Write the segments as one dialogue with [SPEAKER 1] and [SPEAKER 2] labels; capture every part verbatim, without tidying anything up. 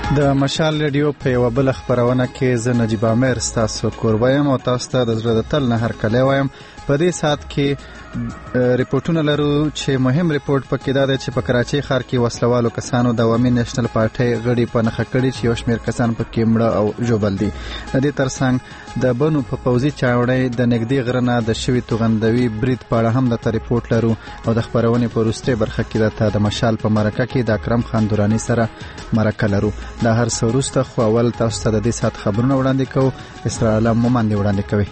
[SPEAKER 1] د مشال ریډیو په یو بل خبرونه کې زه نجیب عامر ستاسو کوربه یم او تاسو ته د زړه د تل نه هرکلی وایم. په دې ساعت کې ریپورتونه لرو چې مهم ریپورت پکې دا دی چې په کراچۍ ښار کې وسلوالو کسانو د عوامي نېشنل پارټۍ غړي په نښه کړي چې یو شمېر کسان پکې مړه او ژوبل دي. د دې ترڅنګ د بنو په پوځي چاودنې د نږدې غره نه د شوي توغندوي برید په اړه هم د ریپورت لرو او د خبرونې په وروستۍ برخه کې د مشال په مرکه کې د اکرم خان دراني سره مرکه لرو. دا هر څه وروسته خو اول تاسو ته د دې ساعت خبرونه وړاندې کوو. اسرا عالم مومند وړاندې کوي.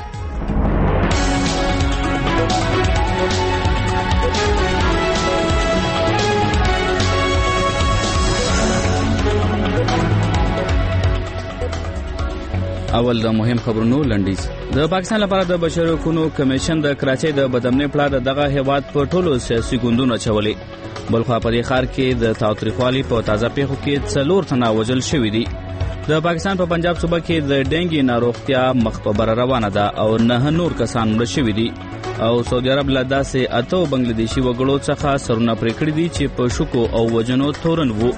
[SPEAKER 2] اول د مهم خبرونو لنډیز. د پاکستان لپاره د بشري حقوقو کمیشن د کراچۍ د بدامنۍ پړه دغه هیواد په ټولو سیاسي ګوندونو چولې. بلخو په دې ښار کې د تاوتریخوالي په تازه پیښو کې څلور تنه وژل شوي دي. د پاکستان په پنجاب صوبه کې د ډینګي ناروغتیا مخبره روانه ده او نه نور کسان مړه شوي دي او سعودي عرب له داسې اتو بنگلاديشي وګړو څخه سرونه پرې کړي دي چې په شکو او وجنو تورن وو.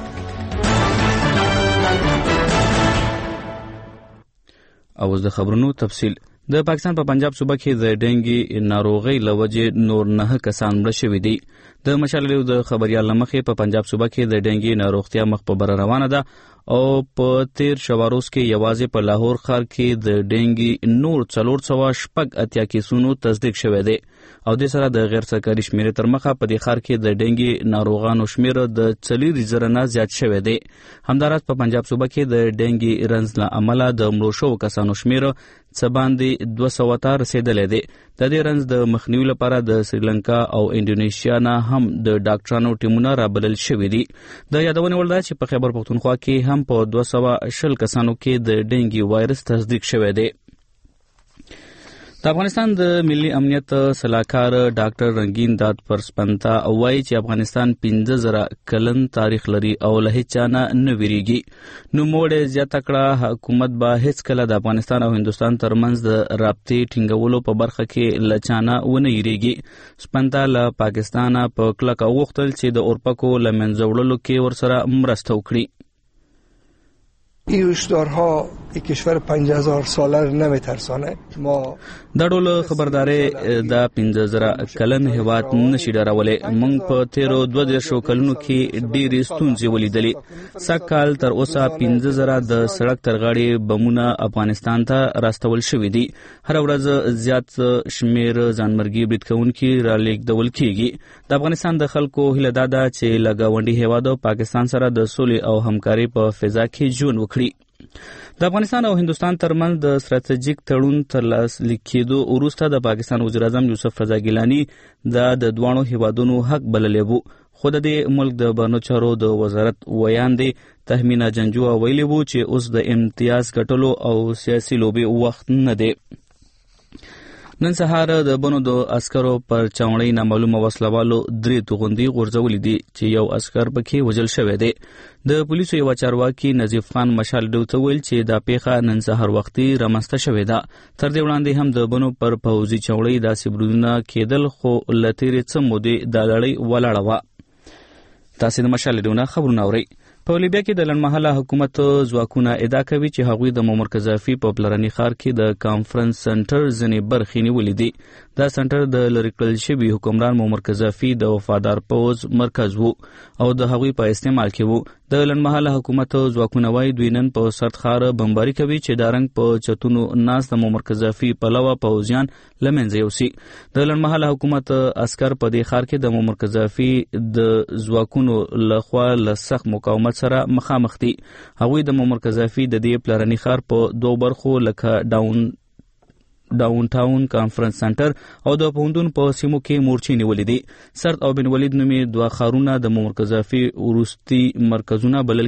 [SPEAKER 2] او د خبرونو تفصیل. د پاکستان په پنجاب صوبه کې د ډینګي ناروغي لوجې نور نه کسان مړه شوي دي. د مشال ریډیو د خبريال لمخې په پنجاب صوبه کې د ډینګي ناروغتیا مخبره روانه ده او په تیر شواروز کې یوازې په لاهور ښار کې د ډینګي نور څلور سوه شپږ اتیا کیسونو تصدیق شوی دی او د سره د غیر سرکاري شمیرې تر مخه په دې ښار کې د ډینګي ناروغانو شمیر د څلور زره نه زیات شوی دی. همداراز په پنجاب صوبه کې د ډینګي رنځ له امله د مړو شوو کسانو شمیر څه باندې دوه سوه ته رسیدلی دی. د دې رنځ د مخنیوي لپاره د سریلانکا او انډونیشیا نه هم د ډاکټرانو ټیمونه رابلل شوي دي. د یادونې وړ ده چې په خیبر پښتونخوا کې هم په دوه سوه شل کسانو کې د ډینګي وایرس تصدیق شوی دی. د افغانستان د ملي امنیت سلاکار ډاکټر رنگین داد پرسپنتا وایي چې افغانستان پنځه زره کلن تاریخ لري او له هیڅ نه نه ویریږي. نو موږ زیاته کړه حکومت به هیڅ کله د افغانستان او هندوستان ترمنځ د رابطې ټینګولو په برخه کې لچانه ونه یریږي. سپنتا له پاکستان په کلکه وغوښتل چې د اورپکو له منځه وړلو کې ورسره مرسته وکړي.
[SPEAKER 3] این هشدارها یک کشور پنج هزار ساله رو نمیترسانه. ما
[SPEAKER 2] دا ډول خبرداري د پنځه زره کلن هیواد نشي ډارولې. موږ په تیرو دوه دیرشو کلونو کې ډېرې ستونزې ولیدلې. سږ کال تر اوسه پنځه زره د سړک تر غاړې بمونه افغانستان ته راستول شوي دي. هر ورځ زیات شمیر ځانمرګي برید کوونکي رالیږدول کیږي. د افغانستان د خلکو هیله دا ده چې له ګاونډي هیواد پاکستان سره د سولې او همکارۍ په فضا کې ژوند وکړي. د افغانستان او هندوستان ترمنځ د ستراتیژیک تړون تر لاسلیک کېدو وروسته د پاکستان وزیر اعظم یوسف رضا ګیلاني دا د دواړو هیوادونو حق بللی وو. خو د دې ملک د بهرنیو چارو د وزارت ویاندې تهمینا جنجو ویلي وو چې اوس د امتیاز ګټلو او سیاسي لوبې وخت نه دی. نن سهار د بنو د عسکرو پر چاونړۍ نامعلومه وسلوالو درې توغندي غورځولې دي چې یو عسکر پکې وژل شوی دی. د پولیسو یو چارواکي نظیف خان مشال ډیو ته ویل چې دا پیښه نن سهار وختي رامنځته شوې ده. تر دې وړاندې هم د بنو پر پوځي چاونړۍ داسې بریدونه کېدل خو له تېرې څه مودې دا لړۍ ولاړه وه. تاسې د مشال ډیو نه خبرونه اورئ. په لیبیا کې د لنډمهاله حکومت ځواکونه ادعا کوي چې هغوی د معمر قذافي په پلرني ښار کې د کانفرنس سنټر ځینې برخې نیولې دي. دا سنټر د لرې کړل شوي حکمران معمر قذافي د وفادار پوځ مرکز وو او د هغوی په استعمال کې وو. د لنډمهاله حکومت ځواکونه وایي دوی نن په سرد ښار بمباري کوي چې دا رنګ په چتونو ناست د معمر قذافي پلوه پوځیان له منځه یوسي. د لنډمهاله حکومت عسکر په دې ښار کې د معمر قذافي د ځواکونو لخوا له سخت مقاومت سره مخامخ دي. هغوی د معمر قذافي د دې پلرني ښار په دوه برخو لکه ډاون ډاون ټاون کانفرنس سنټر او د پوندون په سیمو کې مورچې نیولې دي. سرد او بن ولید نومې دوه ښارونه د معمر قذافي وروستي مرکزونه بلل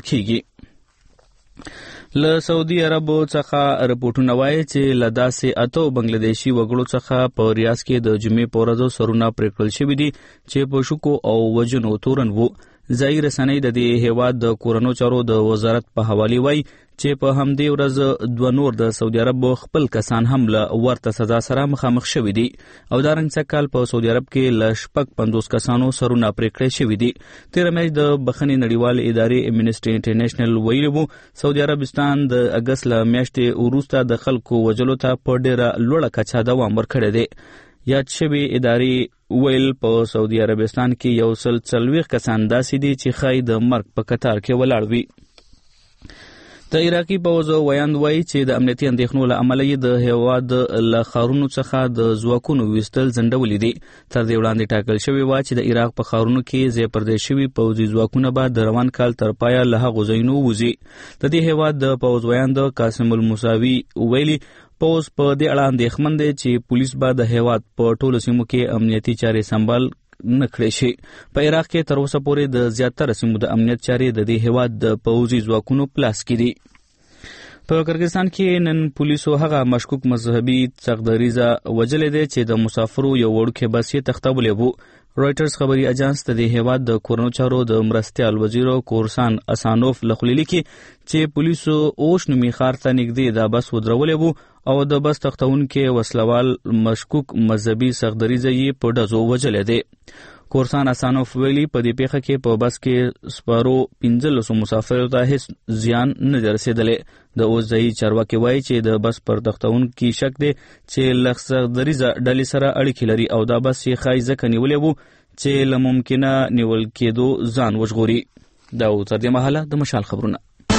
[SPEAKER 2] کیږي. له سعودي عربو څخه رپورټونه وایي چې له داسې اتو بنگلاديشي وګړو څخه په ریاض کې د جمعې په ورځ سرونه پرې کړل شوي دي چې په شکو او وجنو تورن وو. ځایي رسنۍ د دې هیواد د کورنو چارو د وزارت په حواله وایي چې په همدې ورځ دوه نور د سعودي عرب خپل کسان هم له ورته سزا سره مخامخ شوي دي او دارنګ سکهال په سعودي عرب کې له شپږ پنځوس کسانو سرونه پرې کړی شوي دي. تېره میاشت د بخښنې نړیوالې ادارې امنیسټي انټرنیشنل ویلي وو سعودي عربستان د اګست له میاشتې وروسته د خلکو وژلو ته په ډېره لوړه کچه دوام ورکړی دی. یاد شوي ادارې ویل په سعودي عربستان کې یو سل څلوېښت کسان داسې دي چې ښایي د مرګ په کتار کې ولاړ وي. د عراقي پوځ ویاند وایي چې د امنیتي اندېښنو له امله یې د هېواد له ښارونو څخه د ځواکونو ویستل ځنډولي دي. تر دې وړاندې ټاکل شوې وه چې د عراق په ښارونو کې ځای پر ځای شوي پوځي ځواکونه به د روان کال تر پایه له هغو ځایونو ووځي. د دې هېواد د پوځ ویاند قاسم الموساوي ویلي پوځ په دې اړه اندېښمن دی چې پولیس به د هېواد په ټولو سیمو کې امنیتي چارې سمبال نه کړی شي. په عراق کې تر اوسه پورې د زیاتره سیمو د امنیت چارې د دې هېواد د پوځي ځواکونو په لاس کې دي. په کرغستان کې نن پولیسو هغه مشکوک مذهبي څغدریزه وجلې دی چې د مسافرو یو وړوکی بس یې تښتولی و. رویټرز خبري اجانس د دې هېواد د کورنو چارو د مرستیال وزیر کورسان اسانوف له خولې لیکي چې پولیسو اوش نومي ښار ته نږدې دا بس ودرولی و او د بس تښتونکي وسلوال مشکوک مذهبي څغدریزه یې په ډزو وجلی دی. کورسان اسانوف ویلي په دې پیښه کې په بس کې سپارو پنځلسو مسافرو ته هیڅ زیان نه دی رسېدلی. د اوس ځایي چارواکي وایي چې د بس پر تښتونکي شک دی چې له څغدریزه ډلې سره اړیکې لري او دا بس یې ښایي ځکه نیولی و چې له ممکنه نیول کېدو ځان وژغوري. دا و تر دې مهاله د مشال خبرونه.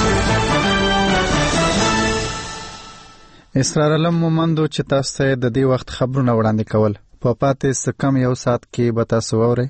[SPEAKER 1] اسرار علم مومندو چې تاسو ته د دې وخت خبرونه وړاندې کول په پاتې څه کم یو ساعت کې به تاسو واورئ.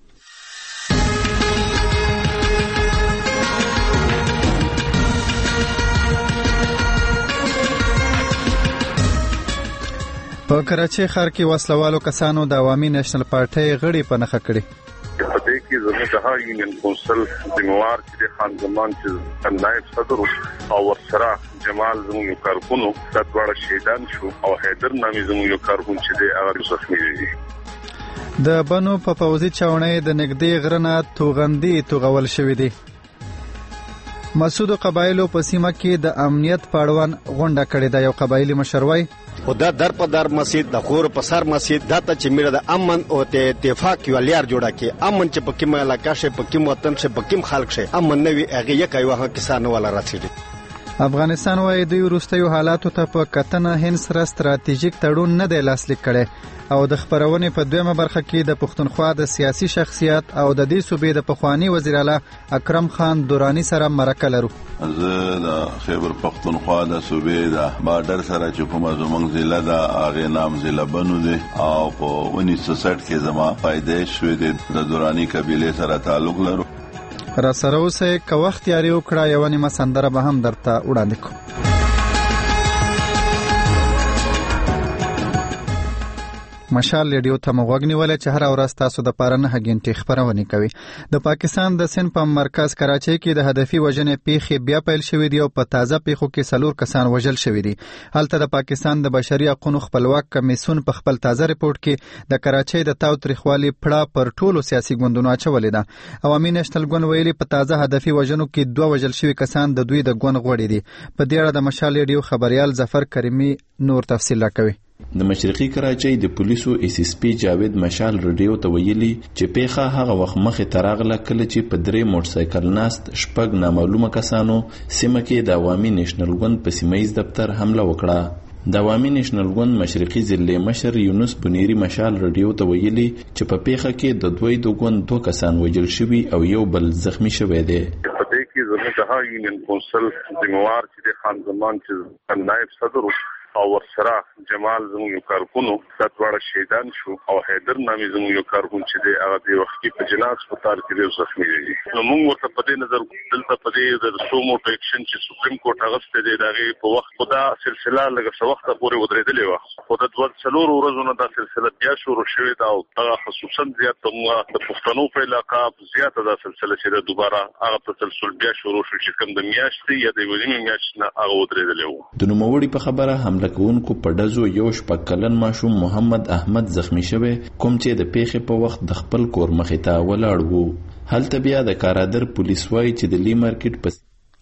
[SPEAKER 1] په کراچۍ ښار کې وسلوالو کسانو د عوامي نېشنل پارټۍ غړي په نښه کړي.
[SPEAKER 4] په دې کې زموږ د هغه یونین کونسل ذمہوار چې خان زمان چې نائب صدر او ورسره جمال زموږ یو کارکونو د دواړه شهیدان شو او حیدر نامي زموږ یو کارکون چې د هغه زخمي دي.
[SPEAKER 1] د بنو په پوځي چاونۍ د نږدې غرنه توغندي توغول شوې دي. مسعود قبایلو په سیمه کې د امنیت پاړوان غونډه کړې ده. یو قبایلی مشر وایي
[SPEAKER 5] او دا در په در مسجد د خور په سر مسجد دا ته چې میره د امن او ته اتفاق یو لار جوړه کې امن چې په کومه علاقه شي په کوم وطن شي په کوم خلک شي امن نه وي هغه یک ایوه کسان ولا راتلي.
[SPEAKER 1] افغانستان وایي دوی وروستیو حالاتو ته په کتنه هند سره ستراتیژیک تړون نه دی لاسلیک کړی او د خبرونې په دویمه برخه کې د پښتونخوا د سیاسي شخصیت او د دې صوبې د پخوانی وزیر اعلی اکرم خان درانی سره مرکه لرو.
[SPEAKER 6] زه د خیبر پښتونخوا د صوبې د بارډر سره چې کومه زموږ ضلع ده هغې نام ضلع بنو دی او په انیس سو سټ کې زما پیدایش شوی دی. د درانی قبیلې سره تعلق لرو.
[SPEAKER 1] را سره اوسئ که وخت یاري وکړه یوه نیمه سندره به هم درته وړاندې کوو. مشال ریډیو ته مو غوږ نیولی چې هره ورځ تاسو د پاره نهه ګنټې خپرونې کوي. د پاکستان د سند په مرکز کراچۍ کې د هدفي وژنې پیښې بیا پیل شوې دي او په تازه پیښو کې څلور کسان وژل شوي دي. هلته د پاکستان د بشري حقوقو خپلواک کمیسیون په خپل تازه ریپورت کې د کراچۍ د تاوتریخوالي پړه پر ټولو سیاسي ګوندونو اچولې ده. عوامي نېشنل ګوند ویلي په تازه هدفي وژنو کې دوه وژل شوي کسان د دوی د ګوند غړي دي. په دې اړه د مشال ریډیو خبريال ظفر کریمي نور تفصیل راکوي.
[SPEAKER 7] د مشرقي کراچۍ د پولیسو ایس ایس پی جاوید مشال ریډیو ته ویلي چې پیښه هغه وخت مخې ته راغله کله چې په درې موټرسایکل ناست شپږ نامعلومه کسانو سیمه کې د عوامي نېشنل ګوند په سیمهییز دفتر حمله وکړه. د عوامي نېشنل ګوند مشرقي ضلع مشر یونس بنيري مشال ریډیو ته ویلي چې په پیښه کې د دوی د ګوند دوه کسان وژل شوي او یو بل زخمی شوی دی.
[SPEAKER 4] په دې کې زموږ د هغه یونین کونسل ذمہوار چې خان زمان چې نائب صدر او ورسره جمال زموږ یو کارکونو د دواړه شهیدان شو او حیدر نامي زموږ یو کارکون چې دی هغه د وخت کې په جناز هسپتال کې دی زخمي دی. نو موږ ورته په دې نظر دلته په دې د سومو اکشن چې سپریم کورټ اغسته دی دغه په وخت خدا سلسله لږه څه وخت پورې ودرېدلې و خو د دوه څلور ورځې نه دا سلسله بیا شروع شوې ده او هغه خصوصا زیات د پښتنو په علاقې زیاته دا سلسله چې دوباره هغه تسلسل بیا شروع شو چې کوم د میاشتې یا د ولې میاشتې نه هغه ودرېدلې و.
[SPEAKER 7] د نوموړي په خبره حمله کوونکو په ډزو یو شپږ کلن ماشوم محمد احمد زخمی شوی کوم چې د پیښې په وخت د خپل کور مخې ته ولاړ و. هلته بیا د کارادر پولیس وایي چې د لی مارکیټ په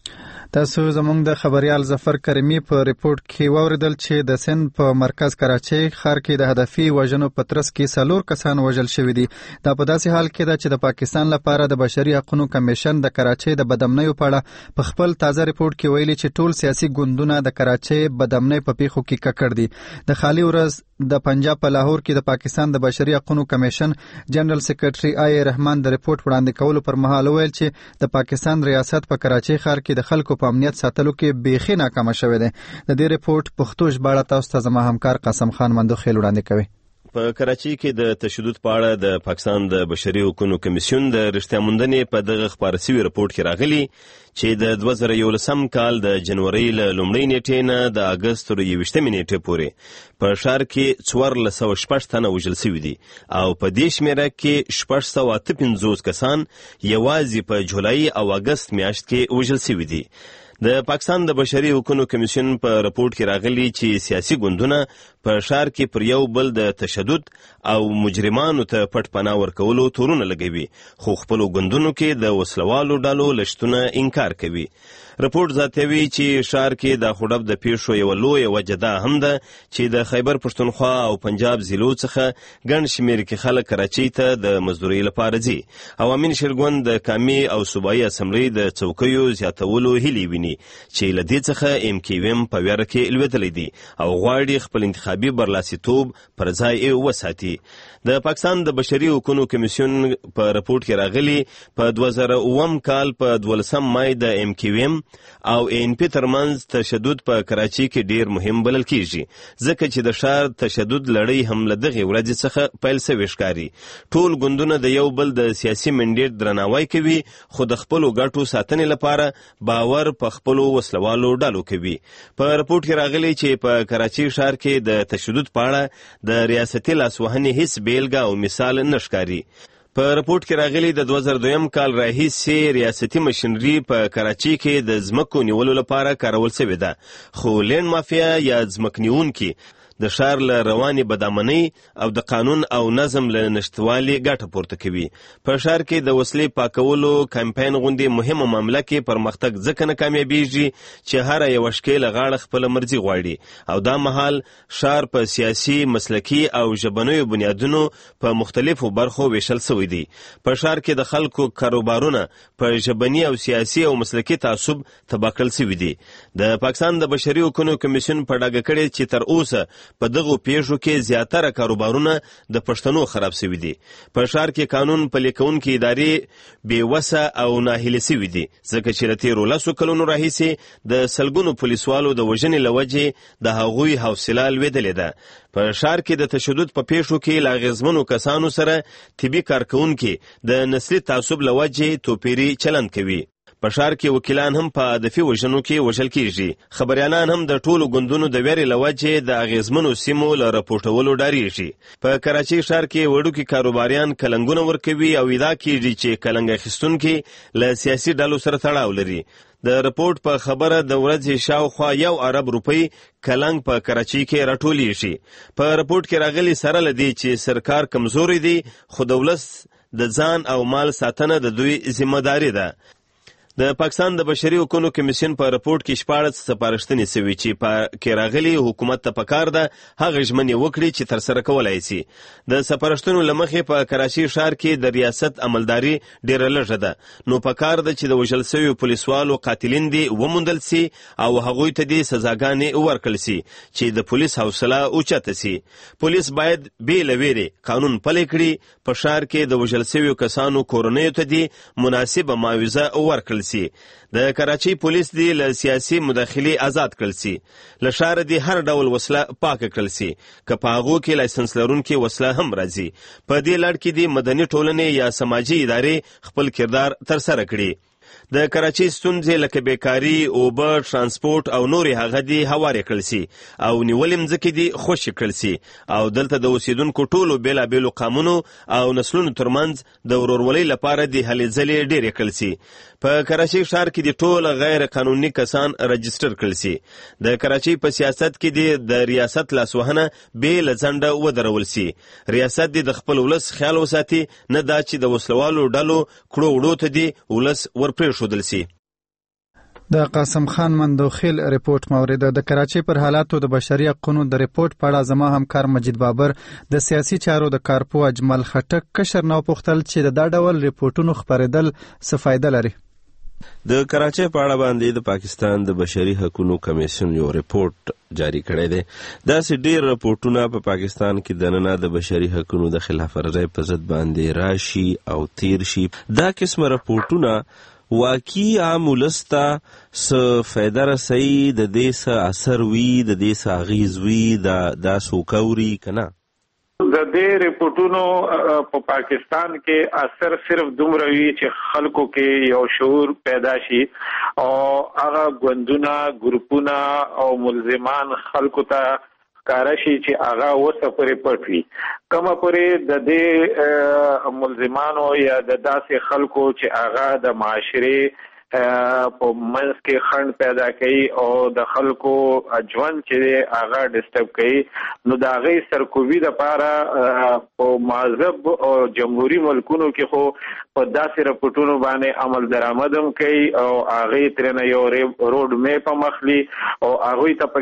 [SPEAKER 1] تاسو زموږ د خبريال ظفر کریمی په ریپورت کې واوریدل چې د سند په مرکز کراچۍ ښار کې د هدفي وژنو په ترڅ کې څلور کسان وژل شوي دي. دا په داسې حال کې ده چې د پاکستان لپاره د بشري حقوقو کمیشن د کراچۍ د بدامنیو په اړه په خپل تازه ریپورت کې ویلي چې ټول سیاسي ګوندونه د کراچۍ بدامنۍ په پیښو کې ککړ دي. د خالي ورځ د پنجاب په لاهور کې د پاکستان د بشري حقوقو کمیشن جنرال سیکریټري آی رحمان د ریپورت وړاندې کولو پر مهال ویل چې د پاکستان ریاست په کراچۍ ښار کې د خلکو په امنیت ساتلو کې بیخي ناکامه شوې ده. د دې ریپورت پښتو ژباړه تاسو ته زما همکار قاسم خان مندوخیل وړاندې کوي.
[SPEAKER 8] په کراچۍ کې د تشدد په اړه د پاکستان د بشري حقوقو کمیسیون د رښتیا موندنې په دغه خبر شوی ریپورت کې راغلی چې د دوه زره یولسم کال د جنوري له لومړۍ نیټې نه د اگست تر یوویشتمې نیټې پورې په ښار کې څوارلس سوه شپږ تنه وژل شوي دي او په دې شمېره کې شپږ سوه اته پنځوس کسان یوازې په جولای او اگست میاشت کې وژل شوي دي. د پاکستان د بشري حقوقو کمیسیون په راپورټ کې راغلی چې سیاسي ګوندونه په ښار کې پر یو بل د تشدد او مجرمانو ته پټ پناه ورکولو تورونه لګوي خو خپلو ګوندونو کې د وسلوالو ډلو لشتونه انکار کوي. راپورټ زیاتوي چې ښار کې د خړب د پیښو یو لویه وجه دا هم ده چې د خیبر پښتونخوا او پنجاب ضلعو څخه ګڼ شمېر کې خلک کراچۍ ته د مزدورۍ لپاره ځي او امین شیرګوند د قامي او صوبایي اسمبلۍ د څوکیو زیاتولو هیلې ویني چې له دې څخه ایم کیو ایم په ویره کې لوېدلی دي او غواړي خپل انتخابي برلاسیتوب پر ځای وساتي. د پاکستان د بشري حقوقو کمیسیون په راپورټ کې راغلی په دوه زره اووم کال په دولسم مای د ایم کیو ایم او این پی ترمنځ تشدد په کراچۍ کې ډیر مهم بلل کیږي ځکه چې د ښار تشدد لړۍ هم له دغې ورځې څخه پیل شوی ښکاري. ټول ګوندونه د یو بل د سیاسي منډیټ درناوی کوي خو د خپلو ګټو ساتنې لپاره باور په خپلو وسلوالو ډلو کوي. په راپورټ کې راغلی چې په کراچۍ ښار کې د تشدد په اړه د ریاستي لاسوهنې هیڅ بیلګه او مثال نه ښکاري. په راپورټ کې راغلی د دوه زره دویم کال راهیسې ریاستي مشینري په کراچۍ کې د ځمکو نیولو لپاره کارول شوې ده خو لینډ مافیا یا ځمکنیونکي د ښار له روانې بدامنۍ او د قانون او نظم له نشتوالي ګټه پورته کوي. په ښار کې د وسلې پاکولو کمپاین غوندې مهمه معامله کې پرمختګ ځکه نه کامیابیږي چې هره یوه شکیله غاړه خپله مرضي غواړي او دا مهال ښار په سیاسي مسلکي او ژبنیو بنیادونو په مختلفو برخو ویشل شوی دی. په ښار کې د خلکو کاروبارونه په ژبني او سیاسي او مسلکي تعصب تباه کړل شوي دي. د پاکستان د بشري حقوقو کمیسیون په ډاګه کړی چې تر اوسه په دغو پیښو کې زیاتره کاروبارونه د پښتنو خراب شوي دي. په ښار کې قانون پلي کوونکې ادارې بېوسه او ناهیلې شوي دي ځکه چې له تېرو لسو کلونو راهیسې د سلګونو پولیسوالو د وژنې له وجې د هغوی حوصله لوېدلې ده. په ښار کې د تشدد په پیښو کې له اغېزمنو کسانو سره طبي کارکوونکي د نسلي تعصب له وجې توپیري چلند کوي. په ښار کې وکیلان هم په هدفي وژنو کې وژل کیږي. خبریالان هم د ټولو ګوندونو د ویرې له وجې د اغېزمنو سیمو له راپورټولو ډارېږي. په کراچۍ ښار کې وړوکي کاروباریان کلنګونه ورکوي او ادعا کیږي چې کلنګ اخیستونکي له سیاسي ډلو سره تړاو لري. د راپورټ په خبره د ورځې شاوخوا یو ارب روپۍ کلنګ په کراچۍ کې راټولیږي. په راپورټ کې راغلي سره له دې چې سرکار کمزوري دی خو د ولس د ځان او مال ساتنه د دوی ذمہ داري ده. د پاکستان د بشري حقوقو کمیسیون په راپورټ کې شپاړس سپارښتنې شوي چې په کې راغلي حکومت ته پکار ده هغه ژمنې وکړي چې ترسره کولای شي. د سپارښتنو له مخې په کراچۍ ښار کې د ریاست عملداري ډېره لږه ده نو پکار ده چې د وژل شویو پولیسوالو قاتلین دي وموندل سي او هغوی ته دې سزاګانې ورکړل سي چې د پولیس حوصله اوچته سي. پولیس باید بې له ویرې قانون پلی کړي. په ښار کې د وژل شویو کسانو کورنیو ته دې مناسبه معاوضه ورکړل سي. د کراچۍ پولیس دی له سیاسي مداخلې آزاد کړل سي. له ښاره دی هر ډول وسله پاکه کړل سي که په هغو کې لایسنس لرونکې وسله هم راځي. په دې لړ کې دی مدني ټولنې یا سماجي ادارې خپل کردار ترسره کړي. د کراچۍ ستونزې لکه بیکاري، اوبه، ترانسپورت او نورې هغه دي هوارې کړل سي او نیولې مځکې دي خوشې کړل سي او دلته د اوسیدونکو ټولو بېلابېلو قومونو او نسلونو ترمنځ د ورورولۍ لپاره د هلې ځلې ډېرې کړل سي. په کراچۍ ښار کې د ټول غیر قانوني کسان رجسټر کړل سي. د کراچۍ په سیاست کې د ریاست لاسوهنه بې له ځنډه ودرول سي. ریاست د خپل ولس خیال وساتي، نه دا چې د وسلوالو ډلو کړو وړو ته دی ولس ورپرېښودل سي.
[SPEAKER 1] د قاسم خان مندوخیل ریپورت مورد د کراچۍ پر حالاتو د بشري حقوقو د ریپورت په اړه زما همکار مجید بابر د سیاسي چارو د کارپو اجمل خټک کشر نو پوښتل چې د دا ډول ریپورتونو خبرېدل څه فایده لري.
[SPEAKER 9] د کراچۍ په اړه باندې د پاکستان د بشري حقوقو کمیسیون یو ریپورت جاری کړی دی. داسې ډېر راپورټونه په پاکستان کې دننه د بشري حقوقو د خلاف ورزۍ په ضد باندې راشي او تیر شي. دا قسم راپورټونه واقعي عام ولس ته څه فایده رسوي، د دې څه اثر وي، د دې څه اغېز وي، دا څوک اوري که نه؟
[SPEAKER 10] د دې ریپورټونو په پاکستان کې اثر صرف دومره وي چې خلکو کې یو شعور پیدا شي او هغه ګوندونه، ګروپونه او ملزمان خلکو ته ښکاره شي چې هغه اوسه پورې پټ وي. کومه پورې د دې ملزمانو یا د داسې خلکو چې هغه د معاشرې په منځ کې خنډ پیدا کوي او د خلکو ژوند چې هغه ډسټرب کوي، نو د هغې سرکوبي دپاره په مهذب او جمهوري ملکونو کې خو په داسې رپورټونو باندې عمل درآمد هم کوي او هغې ترېنه یو روډ میپ هم اخلي او هغوی ته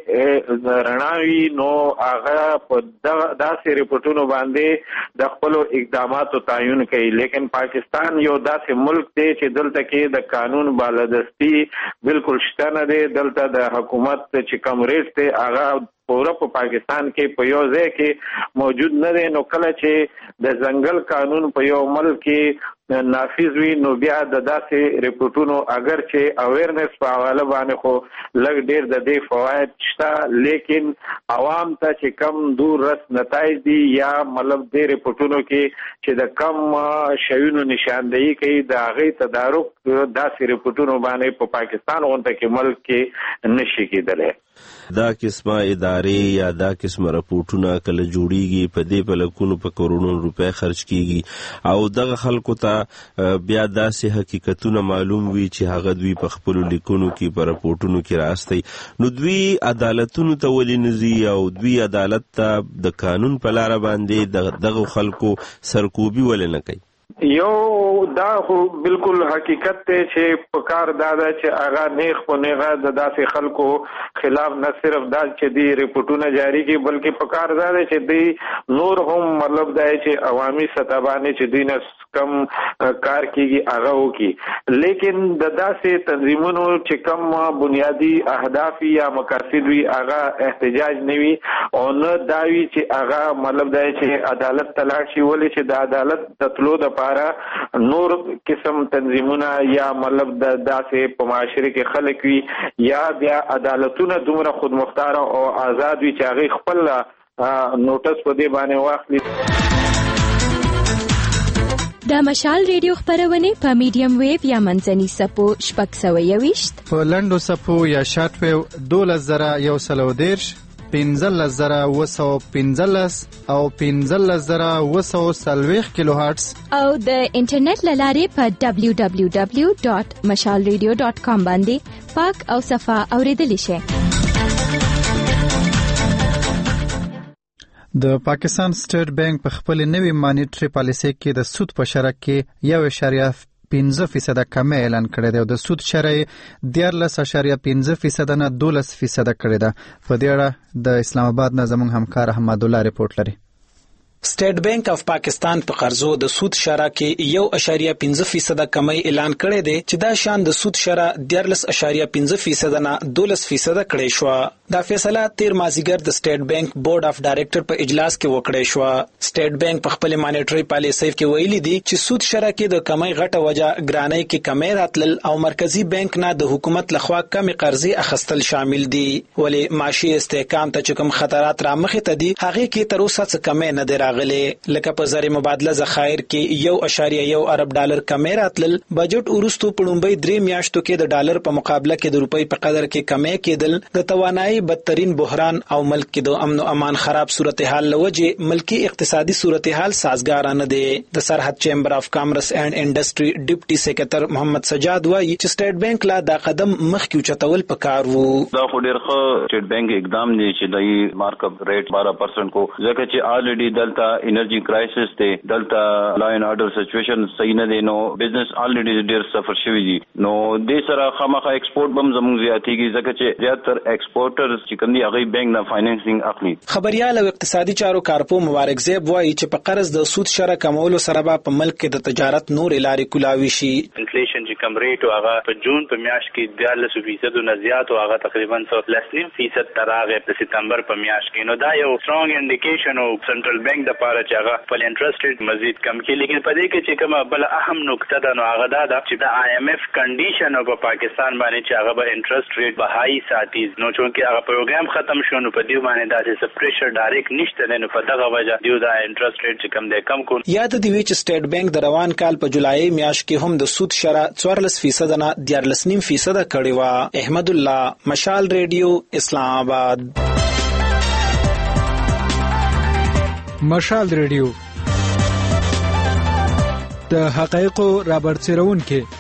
[SPEAKER 10] پکې رڼا وي. نو هغه په داسې رپورټونو باندې د خپلو اقداماتو تعین کوي. لیکن پاکستان یو داسې ملک دی چې دلته کې د قانون بالادستی بالکل شته نه دی. دلته د حکومت چې کوم ریټ دی هغه پوره په پاکستان کې په یو ځای کې موجود نه دی. نو کله چې د ځنګل قانون په یو ملک کې نافذ وي نو بیا د داسې ریپورټونو اگر چې اویرنس په حواله باندې خو لږ ډېر د دې فواید شته، لیکن عوام ته چې کم دور رس نتایج دي یا مطلب دې ریپورټونو کې چې د کم شیونو نشاندهي کوي د هغې تدارک داسې ریپورټونو باندې په پاکستان غونډه کې ملک کې نشي کېدلی.
[SPEAKER 9] دا قسمه ادارې یا دا قسمه راپورټونه کله جوړیږي، په دې په لکونو په کروڑونو روپۍ خرج کیږي او دغه خلکو ته بیا داسې حقیقتونه معلوم وي چې هغه دوی په خپلو لیکونو کې په راپورټونو کې راستي، نو دوی عدالتونو ته ولې نه ځي او دوی عدالت ته د قانون په لاره باندې دغه خلکو سرکوبي ولې نه کوي؟
[SPEAKER 10] یو دا خو بالکل حقیقت دی چې په کار دا ده چې هغه نیغ په نیغه د داسې خلکو خلاف نه صرف دا چې دی ریپورټونه جاری کړي بلکې په کار دا ده چې دی نور هم مطلب دا چې عوامي سطح باندې چې دی نه کم کار کیږي هغه وکړي. لیکن د داسې تنظیمونو چې کم بنیادی اهداف یا مقاصد وي هغه احتجاج نه وي او نه دا وي چې هغه مطلب دا چې عدالت ته لاړ شي، ولې چې د عدالت د تلو د لپاره نور قسم تنظیمونه یا مطلب د داسې په معاشره کې خلک وي یا بیا عدالتونه دومره خود مختار او آزاد وي چې هغه خپل نوټس په دې باندې واخلي.
[SPEAKER 11] د مشال ریډیو خبرونه په میډیم ویو یا منځني سپو شپږ سوه یوویشت،
[SPEAKER 1] په لنډو سپو یا شارټ ویو دولس زره یو سل او دېرش، پنځلس زره اوه سوه پنځلس او پنځلس زره اوه سوه څلوېښت کیلو هرټز
[SPEAKER 11] او د انټرنیټ له لارې په ډبلیو ډبلیو ډبلیو ډاټ مشال ریډیو ډاټ کام باندې پاک او صفا اوریدلی شئ.
[SPEAKER 1] د پاکستان سټیټ بانک په خپل نوي مانیټري پالیسي کې د سود په شرک کې یو اشاریه پنځه فیصده کمه اعلان کړی دی او د سود شرح دیارلس اشاریه پنځه فیصده نه دولس فیصده کړی ده. په دې اړه د اسلام آباد نه زموږ همکار احمد الله ریپورت لري.
[SPEAKER 12] سټیټ بانک اف پاکستان په قرضو د سود شرح کې یو اشاریه پنځه فیصده کمی اعلان کړی دی چې دا شان د سود شرح دیارلس اشاریه پنځه فیصده نه دولس فیصده کړی شو. دا فیصله تیر مازیګر د سټیټ بانک بورډ اف ډایریکټر په اجلاس کې وکړې شو. سټیټ بانک په خپل مانیټري پالیسۍ کې ویلي دي چې سود شرح کې د کمۍ غټه وجه ګرانۍ کې کمۍ راتلل او مرکزی بانک نه د حکومت لخوا کمې قرضې اخیستل شامل دي. ولی معاشي استحکام ته چې کوم خطرات را مخې ته دي هغه کې تر اوسه څه کمۍ نه دی راغلي. لکه په زر مبادله ذخایر کې یو اشاریه یو ارب ډالر کمۍ راتلل. بجټ ورستو په لومړی درې میاشتو کې د ډالر په مقابله کې د روپۍ په قدر کې کمۍ کېدل. د توانایي بدترین بحران او ملک کې د امن او امان خراب صورتحال لوجه ملکی اقتصادي صورتحال سازگار نه دی. د سرحد چیمبر اف کامرس اینڈ انډستری ډیپټي سیکریټر محمد سجاد وایي چې سټیټ بانک لا دا قدم مخکې چتول پکار وو.
[SPEAKER 13] دا خو ډیر ښه سټیټ بانک اقدام دی چې د مارک اپ ریټ بارہ پرسنٹ کو ځکه چې الریډي دلته انرژي کرایسس دی، دلته لا ان اورډر سچويشن صحیح نه دی، نو بزنس الریډي ډیر سفر شوی دی. نو د سره خامخا ایکسپورټ بم زموږ زیاتیږي ځکه چې زیاتره ایکسپورټر چې کوم دی هغه بانک نه فاینانسینګ اخلي.
[SPEAKER 12] خبريال او اقتصادي چارو کارپو مبارک زیب وایي چې په قرض د سود شرح کمولو سره په ملک کې د تجارت نور لارې کولاوي شي.
[SPEAKER 14] انفلیشن چې کم ریټ او هغه په جون په میاشت کې دیارلس فیصد نه زیات او هغه تقریبا لسنیم فیصد تراغه په سپتمبر په میاشت کې. نو دا یو سترونګ انډیکیشن او سنټرل بانک د پاره چې هغه په انټرست ریټ مزید کم کړي. لیکن په دې کې چې کومه بل اهم نقطه ده نو هغه دا ده چې د آی ایم ایف کنډیشن او په پاکستان باندې چې هغه به انټرست ریټ به هاي ساتي. نو چې هغه پروګرام ختم شو نو په دې باندې دا چې پریشر ډایرکټ نشته نو په دغه وجه دیو دا انټرست ریټ چې کم دی کم کو.
[SPEAKER 12] یاد دی چې سټیټ بانک د روان کال په جولای میاشت کې هم د سود شرح څوارلس فیصد نه دیارلس نیم فیصد کړی و. احمد الله، مشال ریډیو، اسلام آباد.
[SPEAKER 15] مشال ریډیو د حقایقو رابرسېرون کې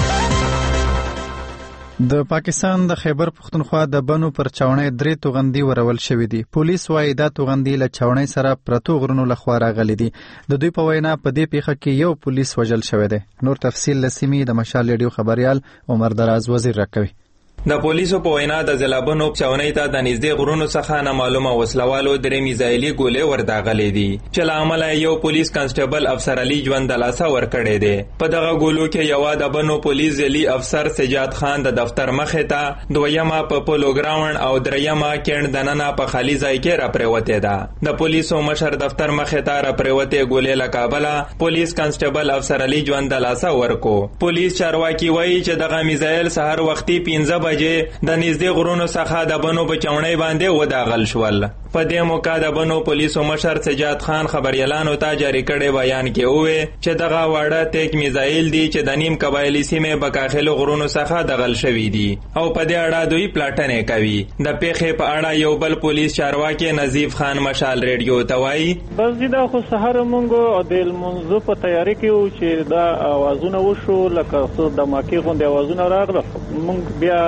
[SPEAKER 1] د پاکستان د خیبر پختونخوا د بنو پر چاونۍ درې توغندي ورول شوې دي. پولیس وايي دا توغندي له چاونۍ سره پرتو غرونو لخوا راغلي دي. د دوی په وینا په دې پیښه کې یو پولیس وژل شوی دی. نور تفصیل لسیمی د مشال ریډیو خبريال عمر دراز وزیر راکوي.
[SPEAKER 16] د پولیسو په وینا د ځلابنو چاونۍ ته د نږدې غرونو څخه نامعلومه وسلوالو درې میزایلي ګولې ورداغلې دي چې له امله یو پولیس کانسټیبل افسر علي ژوند د لاسه ورکړی دی. په دغه ګولو کې یوه د بنو پولیس ځلي افسر سجاد خان د دفتر مخې ته، دویمه په پولو ګراوند او دریمه کیڼ دننه په خالي ځای کې راپرېوتې ده. د پولیسو مشر دفتر مخې ته راپرېوتې ګولې له کابله پولیس کانسټیبل افسر علي ژوند د لاسه ورکو. پولیس چارواکي وایي چې دغه میزایل سهار وختي پنځه بجې د نږدې غرونو څخه د بنو په چاونۍ باندې وداغل شول. په دې موقع د بنو پولیسو مشر سجاد خان خبريالانو ته جاری کړي بیان کې وویل چې دغه واړه تیک میزایل دي چې د نیم قبایلی سیمې بکاخلو غرونو څخه دغل شوي دي او په دې اړه دوی پلاټنې کوي. د پیښې په اړه یو بل پولیس چارواکي نظیف خان مشال ریډیو ته وایي
[SPEAKER 10] بس دا خو سحر مونږ د منځو په تیاری کې و چې دا اوازونه وشو لکه څه د ماکي غونډه اوازونه راغله. مونږ بیا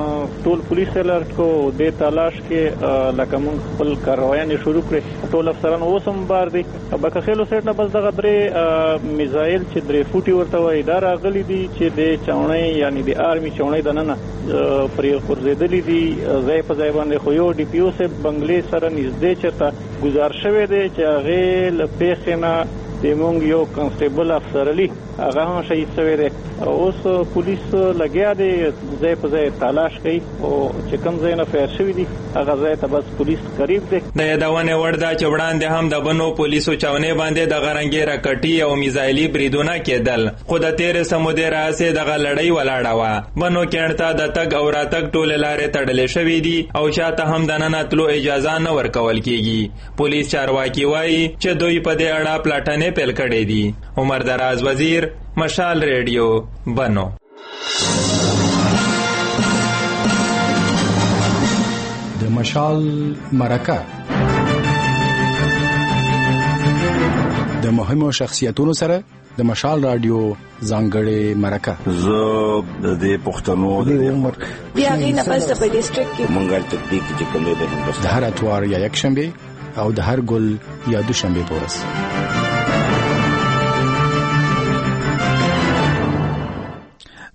[SPEAKER 10] ټول پولیس الرټ کو د تلاش کې لکه مونږ خپل کاروایي شروع کړې. ټول افسران اوسم بار دي بکاخلو سیټ نه بس دغه درې میزایل چې درې فوټي ورته وای دا راغلي دي چې د چاونۍ یعنی د آرمي چاونۍ د ننه پرې خورزیدلې دي. ځای په ځای باندې خو یو ډي پی او سه بنگلې سره نږدې چرته گزار شوی دی چې هغه له پیښې نه د مونږ یو کانسټیبل افسر علي هغه هم شهید شوی دی. اوس پولیس لګیا دی ځای په ځای تلاش کوي او چې کوم ځای نه فیر شوی دی هغه ځای ته بس پولیس قریب دی.
[SPEAKER 16] د یادونې وړ ده چې وړاندې هم د بنو پولیسو چاونۍ باندې د غرنګې راکټي او میزایلي بریدونه کېدل خو د تېرې سمودې راهیسې دغه لړۍ ولاړه وه. بنو کیڼ ته د تګ او راتګ ټولې لارې تړلې شوې دي او شاته هم دننه تلو اجازه نه ورکول کېږي. پولیس چارواکي وایي چې دوی په دې اړه پلاټنې پیل کړې دي. عمر دراز وزیر، مشال ریډیو، بنو.
[SPEAKER 17] د مشال مرکه د مهمو شخصیتونو سره د مشال رادیو ځانګړې مرکه.
[SPEAKER 18] زه د دې پښتنو د عمر
[SPEAKER 19] بیا غي نه پس په ډیسټریکټ کې
[SPEAKER 18] مونږه تدبیق چې کوم د هندوستان
[SPEAKER 17] د هر اتوار یا یک شنبه او د هر ګل یا دوشنبه پورس.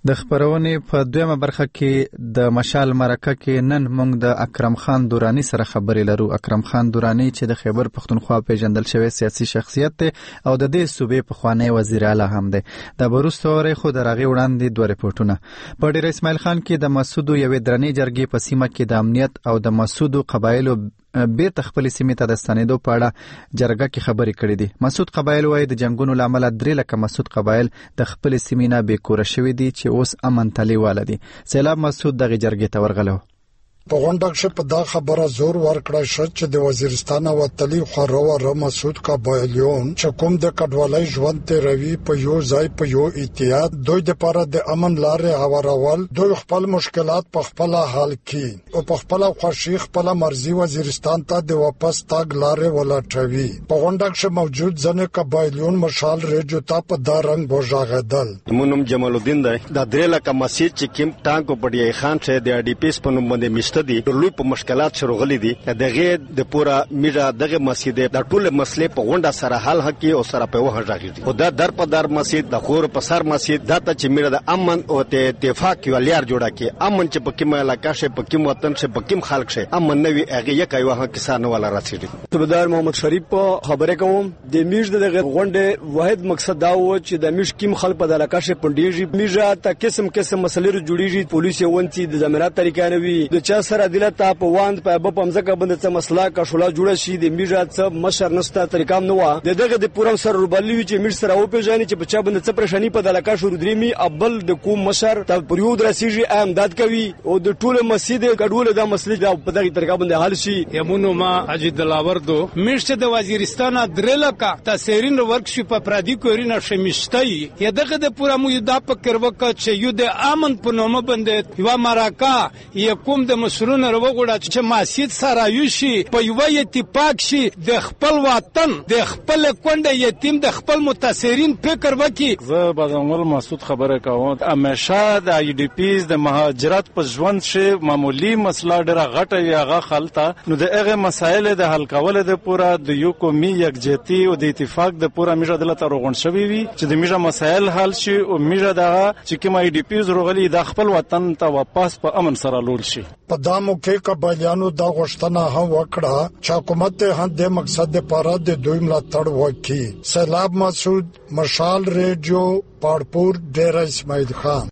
[SPEAKER 1] د خبرونې په دویمه برخه کې د مشال مرکه کې نن موږ د اکرم خان دورانی سره خبرې لرو. اکرم خان دورانی چې د خیبر پختونخوا پیژندل شوی سیاسي شخصیت دی او د دې صوبې پخوانی وزیر اعلی هم دی. د وروسته اوري خو د راغي وړاندې دوه ریپورتونه په ډیر اسماعیل خان کې د مسعود یوې درنې جرګې په سیمه کې د امنیت او د مسعود قبایلو بیرته خپل سیمې ته د ستنېدو په اړه جرګه کې خبرې کړې دي. مسعود قبایل وایي د جنگونو له امله درې لکه مسعود قبایل د خپل سیمې نه بېکوره شوي دي چې اوس امن تلي واله دي. سیلاب مسعود دغې جرګې ته ورغلی و.
[SPEAKER 20] په غونډه کې په دا خبره زور ورکړی شو چې د وزیرستان او تلی خورو مسعود قبایلیون چې کوم د کډوالۍ ژوند تیروي په یو ځای په یو اتحاد دوی د لپاره د امن لارې هوارول، دوی خپل مشکلات په خپل حل کړي او په خپل خوښي خپل مرزي وزیرستان ته د واپس تاګ لارې ولټوي. په غونډه کې موجود ځنې قبایلیون مشال ریډیو ته په دا رنګ وژغېدل.
[SPEAKER 5] مونم جمال الدین دی د درې لکه مسجد چې کیم ټانک پړی خان چې د ډي پی اس په نوم باندې دي لوی په مشکلات شروغلي دي. دغه د پورا میډا دغه مسجد د ټول مسلې په غونډه سره حل حقي او سره په وه راغلي او دا در په در مسجد د خور په سر مسجد د ته چې میډا د امن او ته اتفاق یو لار جوړه کی امن چې په کومه علاقه شه په کوم وطن شه په کوم خلک شه امن نوي هغه یک ایوه کسان ولا راسېږي.
[SPEAKER 21] صوبیدار محمد شریف په خبره کوم د میډ دغه غونډه واحد مقصد دا و چې د میډ کوم خلک په علاقه شه پندېږي میډا ته قسم قسم مسلې جوړیږي. پولیس ونتي د زمينات طریقې نه وي د چا سره دلته په واند په په پمزګه باندې څه مسله کا شولا جوړه شي د میډا څه مشر نسته طریقام نه و د دغه د پورم سر ربلوي چې میډ سره او پیژنې چې بچا باندې څه پریشانی په دلکا شروع درېمي ابل د کوم مشر ته پریود راسیږي امداد کوي او د ټوله مسجد کډول د مسلې د په دغه طریقه باندې حل شي.
[SPEAKER 22] یمونو ما اجد دلاور دو میډ د وزیرستان درلکا تاسرین ورکشپ په پرادی کورینه شمیشتای یا دغه د پورم یو د فکر وکړ چې یو د امن په نوم باندې یو مراکا یا کوم د مسرونه وګړه چې مسجد سره یو شي په یو اتفاق شي د خپل وطن د خپل کونډه یتیم د خپل متاثرین فکر وکړي.
[SPEAKER 23] زه بازمل مسعود خبره کوم همیشه د ای ډی پیز د مهاجرت په ژوند شي معمولی مسله ډیره غټه یا غا خلطه نو د هغه مسایل د حل کول د پورا د یو قومي یکجهتي او د اتفاق د پورا میژه دلته روغون شوی وي چې د میژه مسایل حل شي او میژه دغه چې کوم ای ډی پیز روغلي د خپل وطن ته واپس په امن سره لول شي.
[SPEAKER 20] په دامو کې قبایلیانو دا غوښتنه هم وکړه چې حکومت هم د مقصد لپاره د دوی ملاتړ وکړي. سیلاب مسعود، مشال ریډیو، پاړپور، ډیر اسماعیل خان.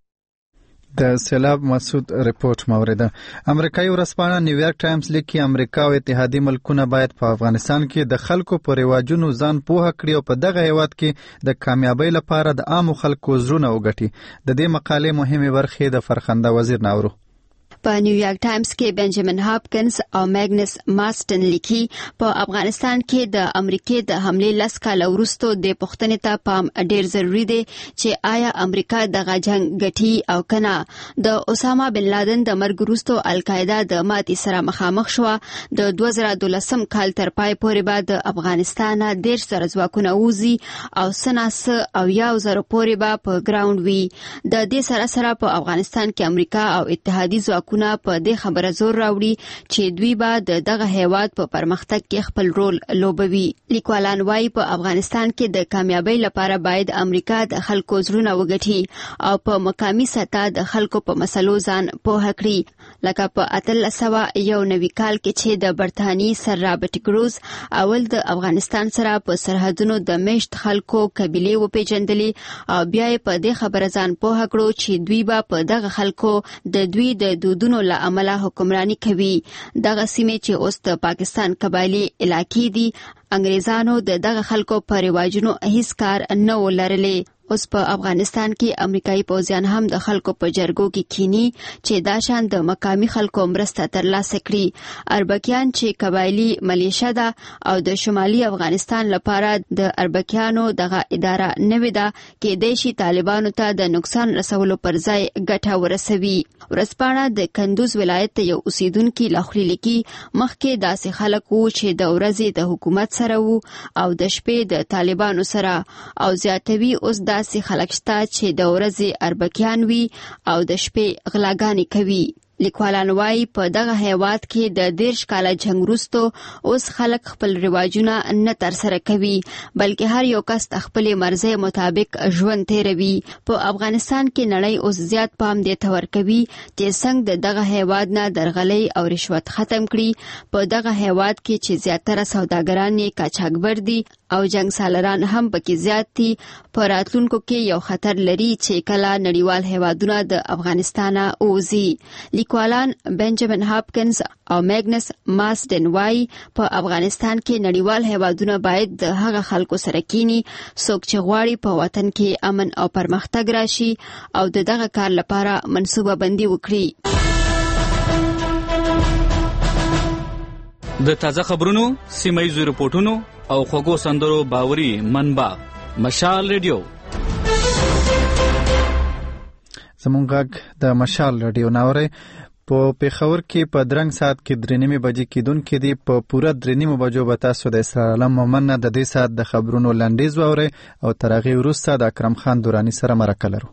[SPEAKER 1] د سیلاب مسعود ریپورت موریده. امریکایي ورځپاڼه نیویارک ټایمز لیکي امریکا او اتحادیه ملکونه باید په افغانستان کې د خلکو پر رواجونو ځان پوهه کړي او په دغه هیواد کې د کامیابی لپاره د عامو خلکو زړونه وګټي. د دې مقالې مهمه برخه د فرخنده وزیر ناورو.
[SPEAKER 24] په نیویارک ټایمز کې بنجامین هاپکنز او میګنس ماستن لیکي په افغانستان کې د امریکای د حملې لس کاله وروسته د پښتنې ته پام ډیر ضروری دی چې آیا امریکا دغه جنگ ګټي او کنه. د اسامه بن لادن د مرګ وروسته القاعده د ماتې سره مخامخ شو. د دوه زره دولسم کال تر پای پورې بعد د افغانستان ډیر سره ځواکونه وزي او سناس او یو زره پورې به په ګراوند وي. د دې سره سره په افغانستان کې امریکا او اتحادیه ځواکونه په دې خبره زور راوړي چې دوی به د دغه هیواد په پرمختګ کې خپل رول لوبوي. لیکوالان وايي په افغانستان کې د کامیابی لپاره باید امریکا د خلکو زړونه وګټي او په مقامي سطح د خلکو په مسلو ځان پوهه کړي. لکه په اتلس سوه یو نوي کال کې چې د برتانیې سر رابرټ کروز اول د افغانستان سره په سرحدونو د میشت خلکو قبیلې وپېژندلې او بیا یې په دې خبره ځان پوهه کړو چې دوی به په دغه خلکو د دوی د دودونو له امله حکمرانی کوي. دغه سیمې چې اوس د پاکستان قبایلی علاقې دي انګریزانو د دغه خلکو په رواجونو هیڅ کار نه ولرلی. اوس په افغانستان کې امریکایي پوځیان هم د خلکو په جرګو کې کینی چې دا شان د مقامی خلکو مرسته ترلاسه کړي. اربکیان چې قبایلی ملیشه ده او د شمالي افغانستان لپاره د اربکیانو دغه اداره نوې ده کې د شي طالبانو ته د نقصان رسولو پر ځای ګټه ورسوي. ورځپاڼه د کندوز ولایت یو اوسیدونکو لخوا لیکي مخکې داسې خلک وو چې د ورځې د حکومت سره وو او د شپې د طالبانو سره او زیاتوي اوس داسې خلک شته چې د ورځې اربکیان وي او د شپې غلاګانې کوي. لیکوالان وايي په دغه هیواد کې د دیرش کاله جنگ وروسته اوس خلک خپل رواجونه نه ترسره کوي بلکې هر یو کس خپل مرزي مطابق ژوند تیروي. په افغانستان کې نړۍ اوس زیات پام دې ته ورکوي چې څنګه دغه هیواد نه درغلي او رشوت ختم کړي. په دغه هیواد کې چې زیاتره سوداګران یې قاچاقبر دي او جنگ سالاران هم پکې زیات دي. په راتلونکو کې یو خطر لري چې کله نړیوال هیوادونه د افغانستان اوزي. لیکوالان بنجامین هاپکنز او میګنس ماسټن وايي په افغانستان کې نړیوال هیوادونه باید د هغه خلکو سره کینی څوک چې غواړي په وطن کې امن او پرمختګ راشي او دغه کار لپاره منصوبه بندي وکړي.
[SPEAKER 2] د تازه خبرونو، سیمایي رپورټونو او خوږو سندرو باوري منبع مشال ریډیو.
[SPEAKER 1] زمونږ غږ د مشال ریډیو ناوړی په پیښور کې په درنګ ساعت کې درې نیمې بجې کېدونکې دي. په پوره درې نیمو بجو به تاسو د اسرار عالم مومن نه د دې ساعت د خبرونو لنډیز واورئ او تر هغې وروسته د اکرم خان دوراني سره مرکه لرو.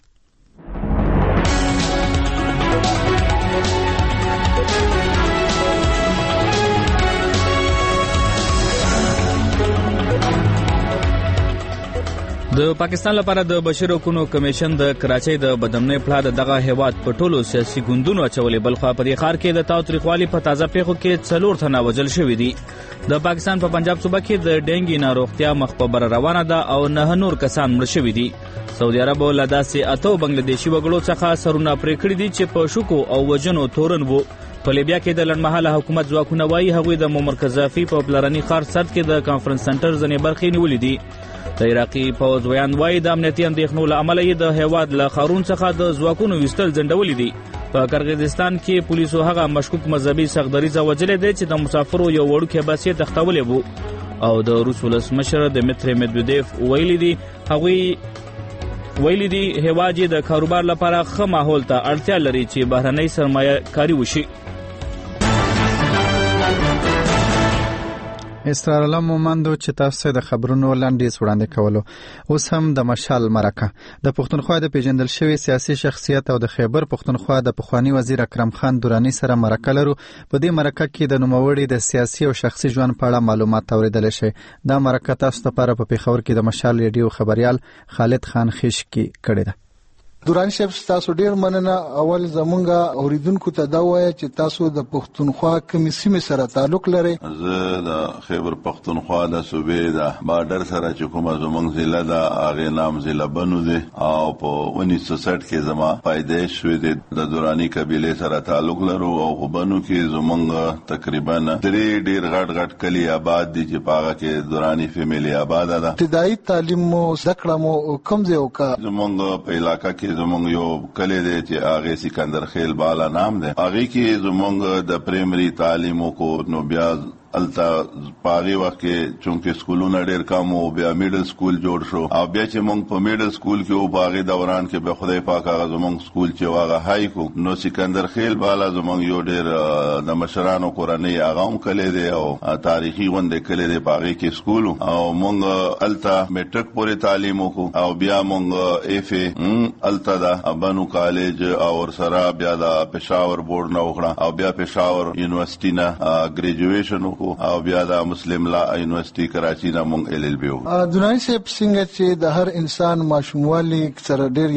[SPEAKER 2] د پاکستان لپاره د بشري حقوقو کمیشن د کراچۍ د بدامنۍ پلان دغه هیواد په ټولو سیاسي ګوندونو اچولې. بلخوا په دې ښار کې د تاوتریخوالي په تازه پیښو کې څلور تنه وژل شوي دي. د پاکستان په پنجاب صوبه کې د ډینګي ناروغتیا مخ په بره روانه ده او نه نور کسان مړه شوي دي. سعودي عرب له داسې اتو بنگلادیشي وګړو څخه سرونه پرې کړي دي چې په شوکو او وژنو تورن وو. په لیبیا کې د لنډمهاله حکومت ځواکونه وايي هغوی د مومر قذافي په پلرني ښار سرد کې د کانفرنس سنټر ځینې برخې نیولې دي. د عراقي پوځ ویان وايي د امنیتي اندېښنو له امله یې د هیواد له ښارونو څخه د ځواکونو ویستل ځنډولي دي. په قرغیزستان کې پولیسو هغه مشکوک مذهبي سخدریزه وژلی دی چې د مسافرو یو وړوکی بس یې تښتولی وو. او د روس ولسمشر دمیتری مدودیف ویلي دي هغوی ویلي دي هیواد یې د کاروبار لپاره ښه ماحول ته اړتیا لري چې بهرنۍ سرمایه کاري وشي.
[SPEAKER 1] اسرار عالم مومندو چې تاسو د خبرونو لنډیز وړاندې کولو. اوس هم د مشال مرکه د پښتونخوا د پیژندل شوی سیاسي شخصیت او د خیبر پښتونخوا د پخوانی وزیر اکرم خان دوراني سره مرکه لرو. په دې مرکه کې د نوموړي د سیاسي او شخصي ژوند په اړه معلومات اوریدل شي. دا مرکه تاسو لپاره په پیښور کې د مشال ریډیو خبريال خالد خان خشکی کړی ده.
[SPEAKER 3] دوران شپ تاسو ډیر مننه. اول زمونږه اوریدونکو ته دا وایي چې تاسو د پښتونخوا کومې سیمې سره تعلق لرئ؟
[SPEAKER 4] زه د خیبر پښتونخوا د صوبې د بارډر سره چې کومه زمونږ ضلع ده هغې نام ضلع بنو دی او په انیس سو سټ کې زما پیدایش شوی دی. د دوراني قبیلې سره تعلق لرو او په بنو کې زمونږ تقریبا درې ډیر غټ غټ کلي آباد دي چې په هغه کې دوراني فیملی آباده ده.
[SPEAKER 3] ابتدایي تعلیم مو زده کړه مو کوم ځای وکړه؟
[SPEAKER 4] زمونږ په علاقه کې زمونږ یو کلی دی چې هغې سکندر خیل بالا نام دی. هغې کې زمونږ د پریمري تعلیم وکړو. نو بیا الته په هغې وخت کې چونکې سکولونه ډېر کم و بیا میډل سکول جوړ شو او بیا چې مونږ په میډل سکول کې و په هغې دوران کې بیا خدای پاک هغه زمونږ سکول چې و هغه های کړو. نو سکندر خیل بالا زمونږ یو ډېر د مشرانو کورنۍ هغه هم کلی دی او تاریخي غوندې کلی دی. په هغې کې سکول او مونږ الته میټرک پورې تعلیم وکړو او بیا مونږ ایف ای الته ده بنو کالج او ورسره بیا د پېښور بورډ نه وکړه او بیا پېښور یونیورسټي نه ګریجویشن او بیا د مسلم لا یونیورسيټي کراچي نه مونږ ال ال بي وو.
[SPEAKER 3] دوناني صاحب څنګه چې د هر انسان ماشوموالي سره ډېر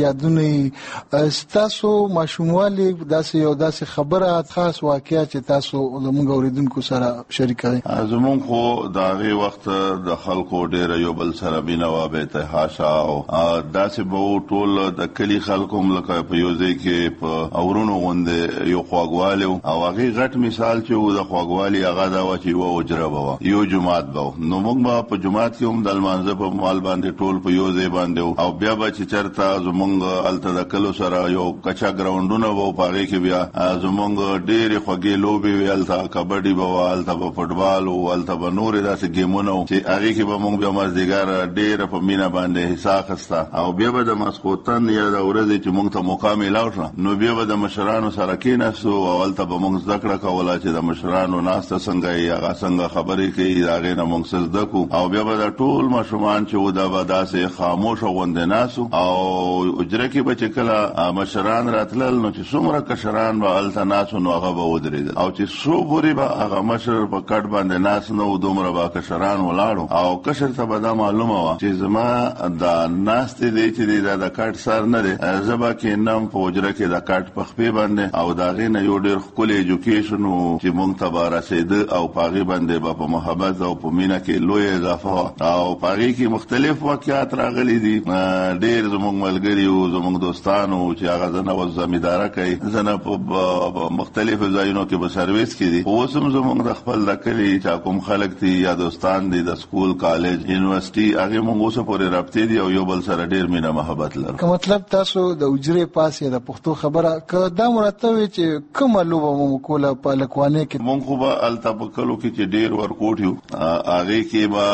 [SPEAKER 3] یادونه ستاسو ماشوموالي داسې یو داسې خبره خاص واقعیا چې تاسو زموږ اوریدونکو سره شریک کړئ؟
[SPEAKER 4] زمونږ خو د هغې وخت د خلکو ډېره یو بل سره مینه به اتحاشه او داسې به ټول د کلي خلکو هم لکه په یو ځای کې په اورونو غوندې یو خواږوالی او هغې غټ مثال چې و د خواږوالي هغه دا وه چې یو اجره به وه یو جومات به و. نو موږ به په جومات کې هم د لمانځه په مال باندې ټول په یو ځای باندې او بیا به چې چېرته زمونږ هلته د کلو سره یو کچا ګراونډونه به و په هغې کې بیا زمونږ ډېرې خوږې لوبې وې. هلته کبډي به وه، هلته به فټبال و، هلته به نورې داسې ګیمونه و چې هغې کې به موږ بیا مازدیګر ډېره په مینه باندې حصه اخیسته او بیا به د ماسخوتن یا د ورځې چې موږ ته موقع میلاو شوه نو بیا به د مشرانو سره کېناستو او هلته به موږ زده کړه کوله چې د مشرانو ناسته څنګه یې هغه څنګه خبرې کوي هغه نه موږ څه زده کو او بیا به ټول ماشومان چې ودا وداسه خاموش غوندې ناسو او اجره کې به چې کله مشران راتلل نو چې څومره کشران به الته ناسو نو هغه به ودرېدل او چې څو پورې به هغه مشر په کټ باندې ناس نو دومره به کشران ولاړو او کشر ته به دا معلومه وه چې زما دا ناستې دی چې دا د کټ سر نه دی زه به کښېنم په اجره کې د کټ په خپې باندې او د هغې نه یو ډېر ښکلی ایجوکیشن و چې موږ ته به رسېده او په هغې باندې به په محبت او په مینه کې لویه اضافه وه او په هغې کې مختلف واقعات راغلي دي ډېر زموږ ملګري وو زموږ دوستان وو چې هغه زه نه اوس زمینداره کوي زه نه په مختلفو ځایونو کې به سرویس کې دي اوس هم زموږ د خپل د کلي چې کوم خلک دي یا دوستان دي د سکول کالج یونیورسيټي هغه موږ اوس پورې رابطې دي او یو بل سره ډېر مینه محبت لرو که مطلب تاسو د اجرې پاس یا د پښتو خبره که دا مرتب چې کومه لوبه مو کوله په لکوانې کې موږ خو به الته په کلو کې چې ډېر ورکوټ یو هغې کې به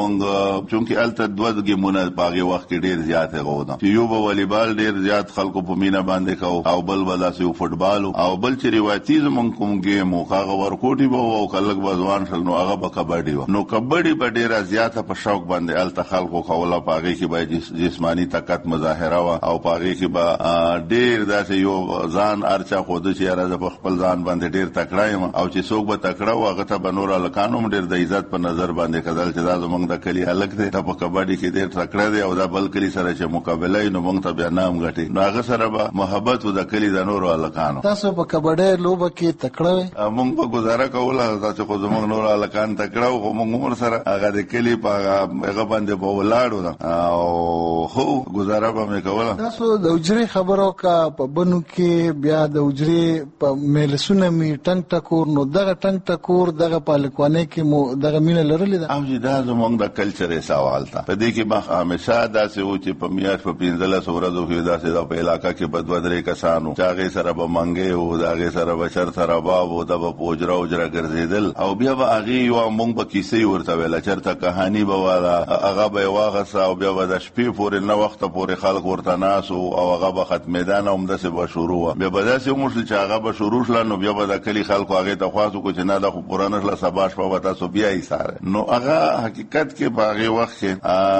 [SPEAKER 4] موږ چونکې الته دوه ګیمونه په هغې وخت کې ډېر زیات هغه وده چې یو به والیبال ډېر زیات خلکو په مینه باندې کوو او بل به داسې و فوټبال او بل چې روایتي زموږ کوم ګیم و هغه ورکوټي به و او کلک به ځوان شل نو هغه به کبډي و نو کبډي به ډېره زیاته په شوق باندې الته خلکو کوله په هغې کې به جسماني طاقت مظاهره وه او په هغې کې به ډېر داسې یو ځان ارچا خوده چې یاره زه په خپل ځان باندې ډېر تکړه یم او چې څوک به تکړه و هغه ته به نور هلکان هم ډېر د عزت په نظر باندې کتل چې دا زموږ د کلي هلک دی ته په کبډي کې ډېر تکړه دی او دا بل کلي سره چې مقابله وي نو موږ ته بیا نام ګټي نو هغه سره به محبت و د کلي د نورو هلکانو تاسو په کبډۍ لوبه کې تکړه وئ موږ به ګزاره کوله چې خو زموږ نور هلکان تکړه و خو موږ عمر سره هغه د کلي په هغه باندې به ولاړو او خو ګزاره به مې کوله تاسو د اجرې خبرو کا په بنو کې بیا د اجرې په مجلسونه مې ټنګ ټکور نو دغه ټنګ ټکور دغه په هلکوانۍ کې مو دغه مینه لرلې ده او چې دا زموږ د کلچر یې سوال ته په دې کې به همیشه داسې و چې په میاشت په پنځلسو ورځو کې داسې دا په علاقه کې به دوه درې کسان وو چې هغې سره به منګې وو د هغې سره به چرته رباب وو دا به په اجره اجره ګرځېدل او بیا به هغې یوه موږ به کیسې ورته ویله چېرته کهاني به وه هغه به یې واخیسته او بیا به د شپې پورې نه وخته پورې خلک ورته ناست وو او هغه به ختمېده نه همداسې به شروع وه بیا به داسې وموشل چې هغه به شروع شله نو بیا به د کلي خلکو هغې ته خواست وکړو چې نه دا خو پوره نه شله سبا شپه به تاسو بیا ایساره نو هغه حقیقت کې په هغې وخت کې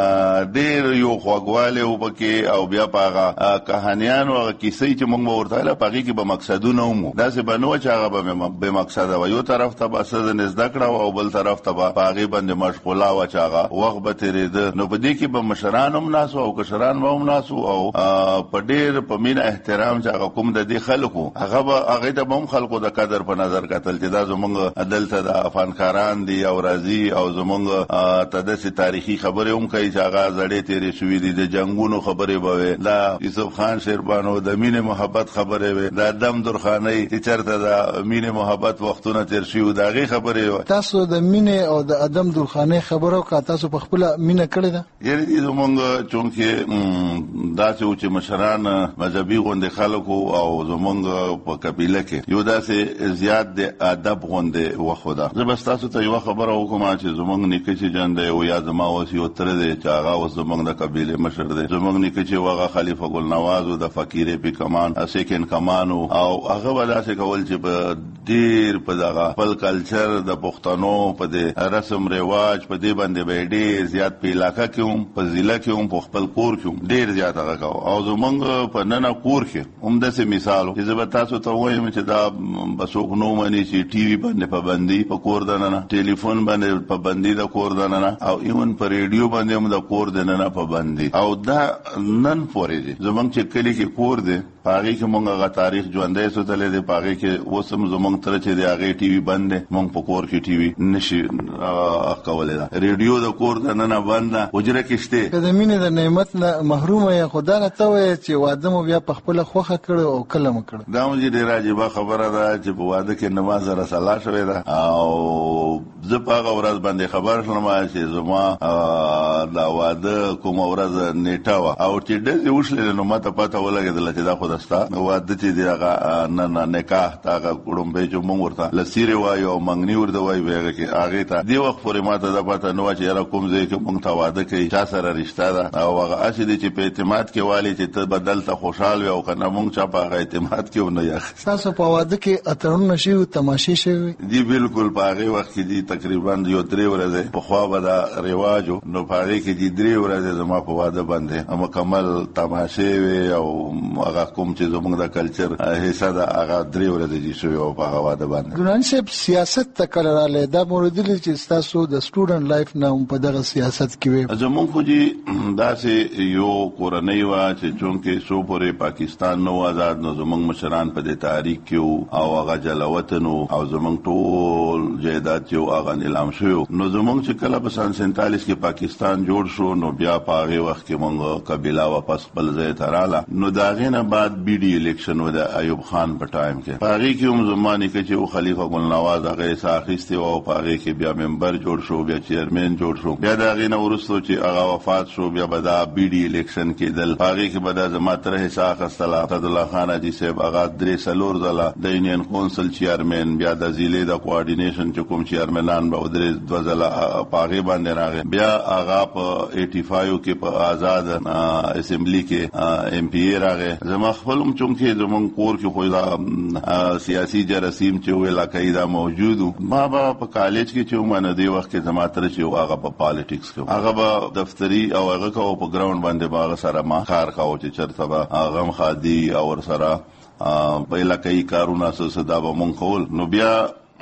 [SPEAKER 4] ډېر یو خوږوالی و پکې او بیا په هغه کهانیانو هغه کیسې چې موږ به ورته ویله په هغې کې به مقصدونه هم وو داسې به نه وه چې هغه به بې مقصده وه یو طرف ته به څه ځینې زده کړه وه او بل طرف ته به په هغې باندې مشغوله وه چې هغه وخت به تېرېده نو په دې کې به مشران هم ناست او کشران به هم ناست او په ډېر په مینه احترام چې هغه کوم د دې خلکو هغه به هغې ته به هم خلکو د قدر په نظر کتل چې دا زموږ دلته د فنکاران دي او راځي او زموږ ته داسې تاریخي خبرې هم کوي چې هغه زړې تېرې شوي دي د جنګونو خبرې به وې دا یوسف خان شیربانو د مینې محبت خبرې وې دا دم درخانۍ چې چېرته د مینې محبت وختونه تېر شوي وو د هغې خبرې وې تاسو د مینې او د ادم درخانۍ خبره وکړه تاسو په خپله مینه کړې ده یعنې دي زموږ چونکې داسې و چې مشران مذهبي غوندې خلک او زموږ په قبیله کې یو داسې زیات د ادب غوندې وخت ده زه بس تاسو ته یوه خبره وکړم چې زموږ نیکه چې جان دی او یا زما اوس یو تره دی چې هغه اوس زموږ د قبیلې مشر دی زموږ نیکه چې و هغه خلیفه ګل نواز و د فقیرې پی کمان سیکنډ کمان و او هغه به داسې کول چې په ډېر په دغه خپل کلچر د پښتنو په دې رسم رواج په دې باندې به ډېر زیات په علاقه کې هم په ضلع کې هم په خپل کور کې هم ډېر زیات هغه کوه او زموږ په ننه کور کې هم داسې مثال و چې زه به تاسو ته ووایم چې دا به څوک نه ومني چې ټي وي باندې پابندي په کور دننه ټلیفون باندې پابندي د کور دننه او ایون په ریډیو باندې هم د کور دننه پابندي او دا نن پورې دي زموږ چې کلي کې کور دی په هغې کې موږ هغه تاریخ ژوندی ساتلی دی په هغې کې اوس هم زموږ تره چې دی هغې ټي وي بند دی موږ په کور کې ټي وي نشي کولی ده ریډیو د کور دننه بند ده حجره کې شته که د مینې د نعمت نه محرومه یې خو دغه ته وایې چې واده مو بیا په خپله خوښه کړی او کله مو کړی دا مو چې ډېره عجیبه خبره ده چې په واده کې نه ما سره سلا شوې ده او زه په هغه ورځ باندې خبر شلم چې زما دا واده کومه ورځ نیټه وه او چې ډزې وشلې نو ما ته پته ولګېدله چې دا خو د دستا واده چې دغه نه نه نکاح تاغه ګړمبه چې مونږ ورته لسیره وایو او منګنی ورته وایو هغه کې هغه ته دی وخت پورې ماته د پته نو چې را کوم ځای کې مونږ ته واده کوي چا سره رشتہ ده او هغه اصلي چې په اعتماد کې والی چې ته بدل ته خوشاله او کنه مونږ چا په اعتماد کې ونه یا
[SPEAKER 3] تاسو په واده کې اترون نشي او تماشې شوی
[SPEAKER 4] دی بالکل په هغه وخت کې دی تقریبا یو درې ورځې په خوا به دا رواجو نو په هغه کې دی درې ورځې زما په واده باندې مکمل تماشې وي او هغه کوم چې زموږ د کلچر حصہ ده هغه درې ورځې دي شوی او په هغه واده باندې
[SPEAKER 3] ګران صاحب سیاست تکراله دا مورد دي چې تاسو د سټوډنټ لایف نه په دغه سیاست کې وي
[SPEAKER 4] زموږ خو جی داسې یو کورنۍ وا چې چونکې سو پورې پاکستان نو آزاد نو زموږ مشران په دې تاریخ کې او هغه جلاوطن او زموږ ټول جیدات یو هغه نیلام شو نو زموږ چې کله په سن سینتالیس کې پاکستان جوړ شو نو بیا په هغه وخت کې موږ قبیله واپس خپل ځای ته رااله نو دا غینه بعد بي ډي الیکشن و د ایوب خان په ټایم کې هغه کې هم زمانه کې چې خلیفہ ګل نواز هغه ساخسته او هغه کې بیا ممبر جوړ شو بیا چیرمن جوړ شو بیا دا غینه ورسته چې هغه وفات شو بیا به دا بي ډي الیکشن کې دل هغه کې به دا زماتره حساب خستلا عبد الله خان اجي صاحب هغه درې سلور زلا د یونین کونسل چیرمن بیا د ضلع د کوارډینیشن چې کوم چیرمنان به درې دو زلا پاغه باندې راغی بیا هغه په پچاسی کې په آزاد اسمبلی کې ایم پی ای راغی زما خپلم چونکې زمون کور کې خو دا سیاسي جراثیم چې ویلا کایدا موجود ما به په کالج کې چې ومنه دی وخت کې زما تر چې هغه په پالیټکس کې هغه به دفتری او هغه کو په ګراوند باندې باغ سره ما کار کاوه چې چرته به هغه خادي او سره په علاقې کارونه سره دا به مونږ کول نو بیا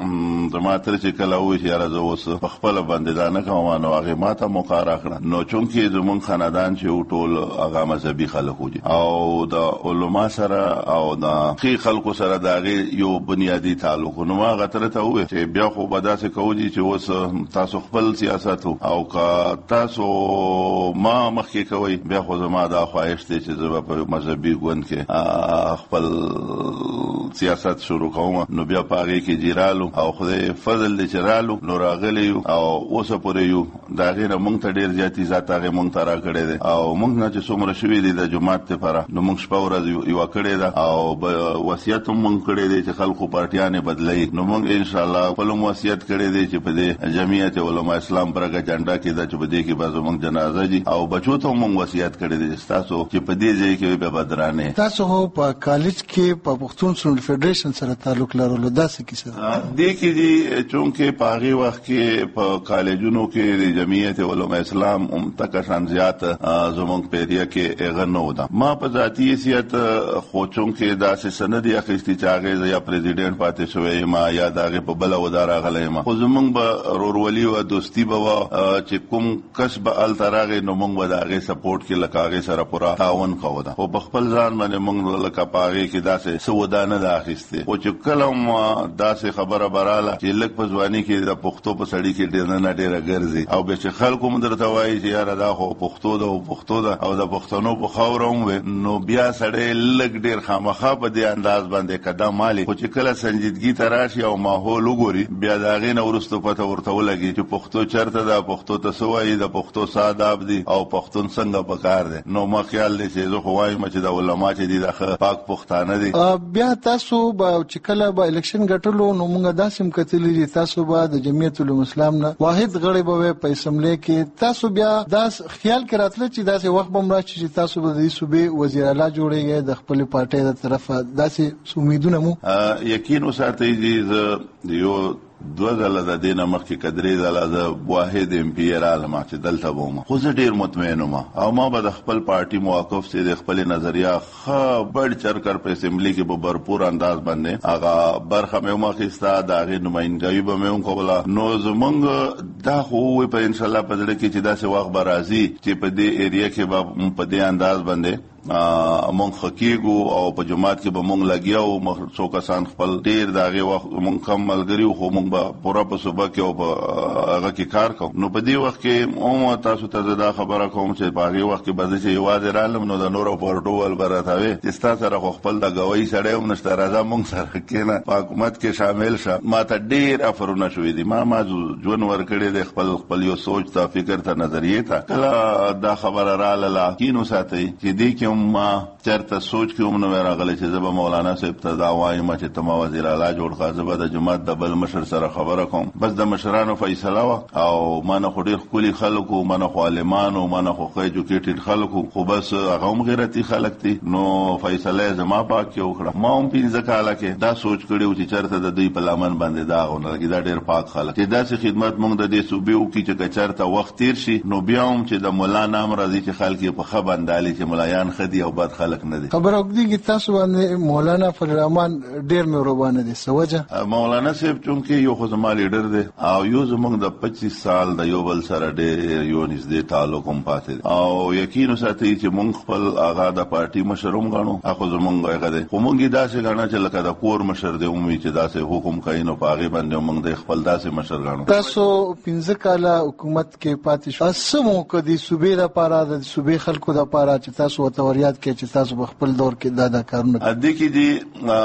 [SPEAKER 4] زما تر چې کله وې چې راځو اوس په خپل باندې دا نه کوم نو هغه ماته مقرره کړه نو چونکې زمون خاندان چې ټول هغه مذهبي خلک وي او د علما سره او د خي خلکو سره دا یو بنیادی تعلق نو ما غتره ته وې چې بیا خو به داسې کوي چې اوس تاسو خپل سیاست او کا تاسو ما مخکې کوي بیا خو زما دا خواهش دی چې زما په مذهبي ګوند کې خپل سیاست شروع کوم نو بیا پاره کې جیرالو او خدای فضل دې چرالو نو راغلی او اوس پورې یو دا غیر مونږ ته ډیر زیاتی ذات هغه مونږ ته را کړی دی او مونږ نه چې څومره شوی دی د جماعت لپاره نو مونږ شپه ورځ یو کړی دا او وصیت مونږ کړی دی چې خلکو پارټیانه بدلای نو مونږ ان شاء الله خپل وصیت کړی دی چې په دې جمعیت علماء اسلام پرګه جنډا کې دا چې په دې کې بازو مونږ جنازه دي او بچو ته مونږ وصیت کړی دی تاسو چې په دې ځای کې به بدرانه
[SPEAKER 3] تاسو په کالج کې په پښتون سټوډنټ فدریشن سره تعلق لرلو دا څه کیسه
[SPEAKER 4] دې کې دي چونکې په هغه وخت کې په کالجونو کې د جمعیت علماء اسلام هم تکشان زیات زمونږ پیریه کې اغه نو ده ما په ذاتی حیثیت خو چونکې داسې سند یا خستی چاغه یا پریزیډنټ پاتې شوی ما یا دغه په بل ودار غلې ما خو زمونږ به رورولي او دوستی به چې کوم کسب ال ترغه نو مونږ به دغه سپورټ کې لکاغه سره پورا تعاون کوو ده او په خپل ځان باندې مونږ لکه پاغه کې داسې سودانه د اخیسته او چې کلم داسې خبره براله چې لک په ځواني کې د پښتو په سړی کې ډیر نه ډیره ګرځي او به چې خلکو مدرته وایي چې یاره دا خو پښتو ده او پښتو ده او د پښتنو په خوروم نو بیا سړی لک ډیر خامخا په دې انداز باندې قدم مالي خو چې کله سنجیدګي تراشي او ماحول وګوري بیا دا غي نه ورستو پته ورته ولګي چې پښتو چرته ده پښتو ته سوایي د پښتو ساداب دي او پښتون څنګه پکار دي نو ما خیال دي چې زه خو وایم چې د علما چې دي د پاک پښتانه دي
[SPEAKER 3] بیا تاسو به چې کله به الیکشن ګټلو نو موږ داسې کتلې تاسو به د جمعیت علماء اسلام نه واحد غړي به په اسمبلی کې تاسو بیا داس خیال کې راتله چې داسې وخت بم راشي چې تاسو به د صوبې وزیر اعلی جوړیږئ د خپل پارټۍ د طرفه داسې امیدونه مو
[SPEAKER 4] یقین وساتئ چې یو دو ځله د دینه مخکې کدرې ځله د واحد ام پی ار علما چې دلته ووم خو زه ډیر مطمئن وم او ما به د خپل پارټي موقف سي د خپل نظریه خ بڑ چرکر په اسمبلی کې په بھرپور انداز باندې هغه برخه مې مخېستا د هغه نمائندګي به مې کوله نو زمونږ دا خو په ان شاء الله په دې کې چې دا څه وخت به راځي چې په دې ایریا کې به په دې انداز باندې مونږ خکېګو او په جماعت کې به مونږ لګیاو څو کسان خپل ډیر دغه وخت مونږ کم ملګری خو مونږ به پورا په صبح کې او په هغه کې کار کوو نو په دې وخت کې او تاسو ته دا خبره کوم چې په هغه وخت کې به چې یوازې رالم نو د نورو پورټول براتاوي چې تاسو سره خپل د غوي سره هم نشته راځه مونږ سره کېنه په حکومت کې شامل شه ما ته ډیر افرونه شوې دي ما ما ژوند ورکړې د خپل خپل یو سوچ ته فکر ته نظریه ته کله دا خبره رااله کینو ساتي چې دې کې کې ما چرته سوچ کې هم نه راغلی چې زه به مولانا صاحب ته دا وایم چې ته ما وزیر اعلی جوړ کړه، زه به د جماعت د بل مشر سره خبره کوم. بس د مشرانو فیصله وه او ما نه خو ډېر ښکلي خلک وو، ما نه خو عالمانو، ما نه خو ښه ایجوکیټډ خلک وو، خو بس هغه هم غیرتي خلک دي. نو فیصله یې زما پاک کې وکړه. ما هم پنځه کاله کې دا سوچ کړی و چې چرته د دوی په لمن باندې داغ ونه لګي. دا ډېر پاک خلک چې داسې خدمت موږ د دې صوبې وکړي چې که چرته وخت تېر شي نو بیا هم چې د ملا نام راځي چې خلک یې په ښه باندې چې ملایان ښه دي او بد خلک نه دي.
[SPEAKER 3] خبره وکړي تاسو باندې مولانا فضل الرحمن ډېر مهربانه دي. څه وجه؟
[SPEAKER 4] مولانا صاحب چونکې یو خو زما لیډر دی او یو زموږ د پچیس سال د یو بل سره ډېر یو نږدې تعلق هم پاتې دی او یقین وساتئ چې موږ خپل هغه د پارټي مشر هم ګڼو، هغه زموږ هغه دی، خو موږ یې داسې ګڼو چې لکه د کور مشر دی هم وي چې داسې حکم کوي نو په هغې باندې موږ د خپل داسې مشر ګڼو.
[SPEAKER 3] تاسو پنځه کاله حکومت کې پاتې شو، څه موقع د صوبې لپاره د صوبې خلکو لپاره چې تاسو ورته وریاد کړئ چې تاسو په خپل دور کې دا دا کارونه
[SPEAKER 4] کوئ؟ دې کې دي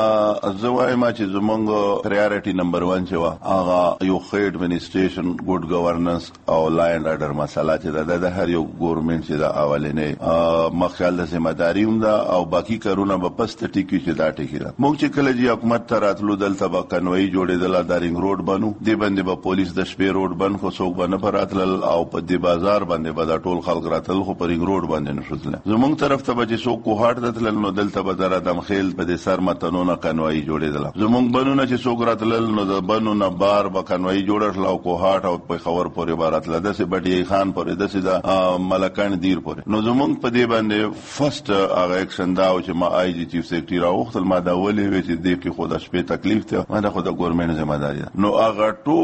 [SPEAKER 4] زه وایم چې زموږ پرایورټي نمبر ون چې وه هغه یو ښه ایډمنسټریشن، ګډ ګورننس او لا اینډ ارډر مسله چې ده د هر یو ګورنمنټ چې ده اولنۍ مخکې د ذمهداري هم ده او باقي کارونه به پس ته ټیکي چې دا ټیکي ده. موږ چې کله چې حکومت ته راتلو دلته به کنوایي جوړېدله، دا رینګ روډ بنو، دې باندې به پولیس د شپې روډ بند خو څوک به نه په راتلل او په دې بازار باندې به دا ټول خلک راتلل خو په رینګ روډ باندې نه شو تللی. زموږ طرف ته به چې څوک کوهاټ ته تلل نو دلته به د ردمخیل په دې سر متنونه کنوایي جوړېدله. زموږ بنونه چې څوک راتلل نو د بنو نه بار به کنوایي جوړه شله او کوهاټ او پېښور پورې به راتله، داسې بټي خان پورې، داسې د ملکان دیر پورې. نو زموږ په دې باندې فرست هغه اکشن دا و چې ما آی جي چیف سیکرټري راوغوښتل، ما دا ولې وې چې دې کې خو د شپې تکلیف دی، ما دا خو د ګورنمنټ ذمهداري ده. نو هغه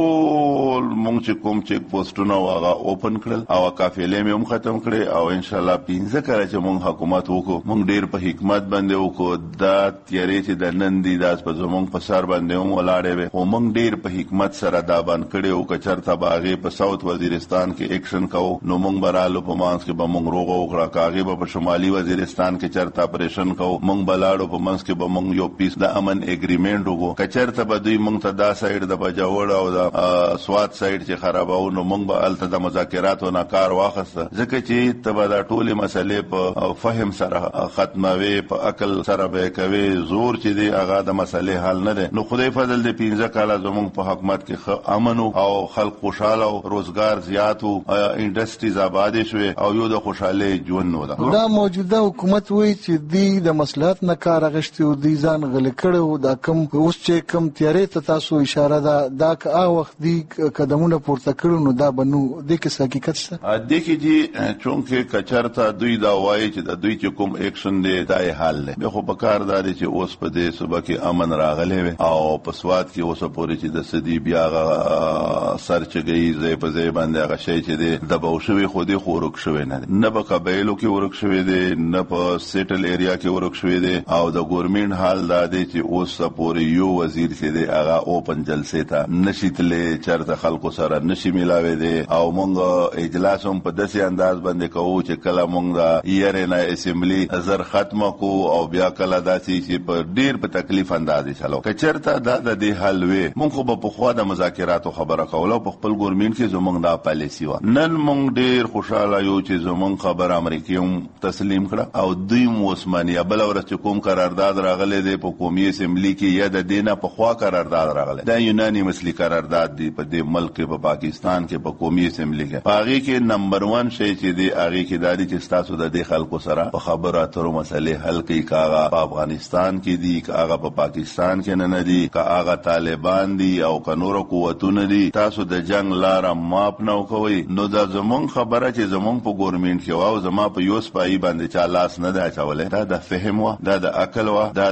[SPEAKER 4] ټول موږ چې کوم چیک پوسټونه هغه اوپن کړل او قافلې مې هم ختم کړې او انشاءالله پنځه کاله چې موږ حکومت وکړو موږ ډېر په حکمت باندې وکړو. دا تیارې چې د نن دي دا په زموږ په سر باندې هم ولاړې وې خو موږ ډېر په حکمت سره دا بند کړی و. که چېرته به هغې په ساوت وزیرستان کې ایکشن کوو نو موږ به رالو په منځ کې به موږ روغه وکړه، که هغې به په شمالي وزیرستان کې چېرته اپریشن کوو موږ به لاړو په منځ کې به موږ یو پیس د امن اګریمنټ وکړو. که چېرته به دوی موږ ته دا سایډ د بجاوړ او د سوات سایډ چې خرابوو نو موږ به هلته د مذاکراتو نه کار واخیسته، ځکه چې ته به دا ټولې مسلې په فهم سره ختموي، په عقل سره به یې کوې، زور چې دی هغه د مسلې حل نه دی. نو خدای فضل دې پنځه کاله زموږ په حکومت کې ښه امن او خلک خوشحاله او روزګار زیات و، انډسټریز آبادې شوې او یو د خوشحالۍ ژوند و.
[SPEAKER 3] دا موجوده حکومت وایي چې دوی د مصلحت نه کار اخیستی و، دوی ځان غلی کړی و. دا کم اوس چې کم تیارې ته تاسو اشاره ده دا که هغه وخت دوی قدمونه پورته کړي نو دا به نو دې کې څه حقیقت شته؟
[SPEAKER 4] دې کې چې چونکې که چېرته دوی دا وایي چې د دوی چې کوم ایکشن دی دا یې حل دی، بیا خو په کار دا دی چې اوس په دې صوبه کې امن راغلی وي او په سوات کې اوسه پورې چې د سدي بیا هغه سرچګۍ ځای په ځای باندې هغه شی چې دی دباو شوی خو دی خو ورک شوی نه دی، نه په قبایلو کې ورک شوی دی نه په سیټل ایریا کې ورک شوی دی. او د ګورنمنټ حال دا دی چې اوسه پورې یو وزیر چې دی هغه اوپن جلسې ته نشي تللی، چېرته خلکو سره نشي میلاوی دی او موږ اجلاس هم په داسې انداز باندې کوو چې کله موږ د یارې نه اسمبلی زر ختمه کو او بیا کله داسې چې په ډېر په تکلیف انداز یې چلو. که چېرته دا د دې حل وي موږ خو به پخوا د مذاکراتو خبره کوله په خپل ګورنمنټ کې زموږ دا پالیسي وه. نن موږ ډېر خوشحاله یو چې زموږ خبر امریکې هم تسلیم کړه او دوی هم اوس مني. بله ورځ چې کوم قرارداد راغلی دی په قومي اسمبلي کې یا د دې نه پخوا قرارداد راغلی دا یونانیمسلي قرارداد دی په دې ملک کې په پاکستان کې په قومي اسمبلي کې. په هغې کې نمبر ون شی چې دی هغې کې دا دی چې ستاسو د دې خلکو سره په خبرو اترو مسلې حل کوي، که هغه په افغانستان کې دي که هغه په پاکستان کې نه نه دي که هغه طالبان دي او که نورو قوتونه دي، تاسو د جنگ لاره ماپ نه کوئ. نو دا زمونږ خبره چې زمونږ په ګورنمنټ کې وه او زما په یو سپایي باندې چا لاس نه دی اچولی، دا د فهم وه، دا د عقل وه، دا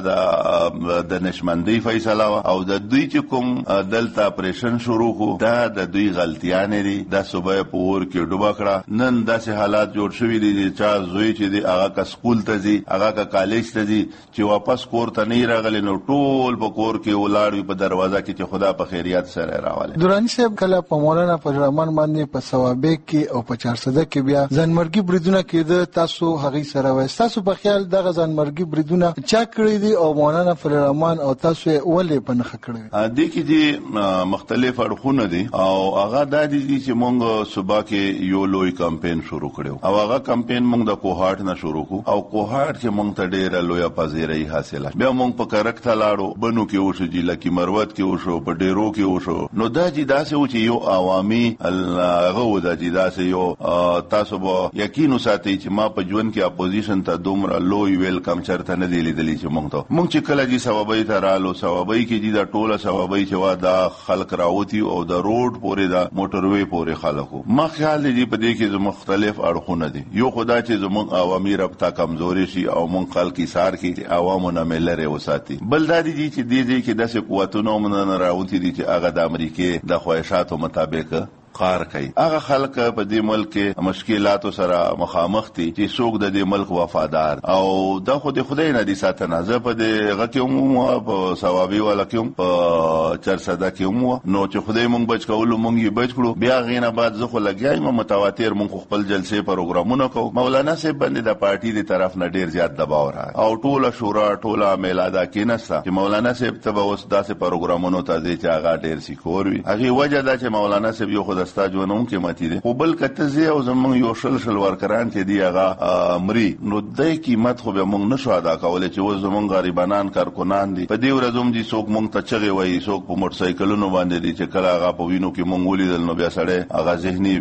[SPEAKER 4] د نشمندۍ فیصله وه او د دوی چې کوم دلته اپریشن شروع کړو دا د دوی غلطیانې دي. دا صوبه یې په اور کې ډوبه کړه. نن داسې حالات جوړ شوي دي چې چا زوی چې دی هغه که سکول ته ځي هغه که کالج ته ځي چې واپس کور ته نه راغلی نو ټول په کور کې ولاړ وي په دروازه کې چې خدا په خیریت سره راولي.
[SPEAKER 3] دراني صاحب کله په مولانا فضل الرحمن باندې په ثوابک کې او په چارسده کې بیا ځانمرګي بریدونه کېده، تاسو هغې سره وای، تاسو په خیال دغه ځانمرګي بریدونه چا کړي دي او مولانا فضل الرحمن او تاسو یې ولې په نښه کړي؟
[SPEAKER 4] دې کې چې مختلف اړخونه دي او هغه دا دي چې موږ صوبه کې یو لوی کمپین شروع کړو او هغه کمپین موږ د کوهاټ نه شروع وکړو او کوهاټ کې مونږ ته ډېره لویه پذیرایي حاصله. بیا مونږ په کرک ته لاړو، بنو کې وشو، جی لکي مروت کې وشو، په ډیرو کې وشو. نو دا چې داسې و چې یو عوامي هغه و دا چې داسې یو تاسو به یقین وساتئ چې ما په ژوند کې اپوزیشن ته دومره لوی ویلکم چرته نه دی لیدلی چې مونږ ته مونږ چې کله چې ثوابۍ ته رالو، ثوابۍ کې چې دا ټوله ثوابۍ چې وا دا خلک راوتی او د روډ پورې دا موټروي پورې خلکو. ما خیال دی په دې کې مختلف اړخونه دي. یو خدا چې زموږ عوامي رابطه کمزوري شي او مونږ خلک ایثار کړي چې عوامو نه ملره وساتي. بل دا دي چې دې دې کې داسې قوتونه ومنه راوتی دي چې هغه د امریکای د خواهشاتو مطابق کار کوي. هغه خلک په دې ملک کې مشکلاتو سره مخامخ دي چې څوک د دې ملک وفادار او دا خو د خدای نه دي ساتنه. زه په دې هغه کې هم په ثوابي والا کې هم په چرسده کې هم نو چې خدای مونږ بچ کولو مونږ یې بچ کړو. بیا غینه بعد زه خو لګیایم متواتر مونږ خپل جلسې پروګرامونه کوو. مولانا صاحب باندې د پارټي دی طرف نه ډیر زیات دباو را او ټوله شورا ټوله میلادا کې نسته چې مولانا صاحب ته اوس داسې پروګرامونو ته دي چې هغه ډیر سکور وي. هغه وجه دا چې مولانا صاحب یو دستا جوړونو کې ماتي دي خو بل کته زی او زمونږ یو شل شل ورکران چې دی هغه امري نو دای قیمت خو به مونږ نشو ادا کولای چې و زمونږ غریبانان کارکونان دي. په دې ورځوم دي څوک مونږ ته چغي وایي، څوک په موټر سایکلونو باندې دي چې کله هغه په وینو کې مونږ ولیدل نو بیا سړی هغه ذهني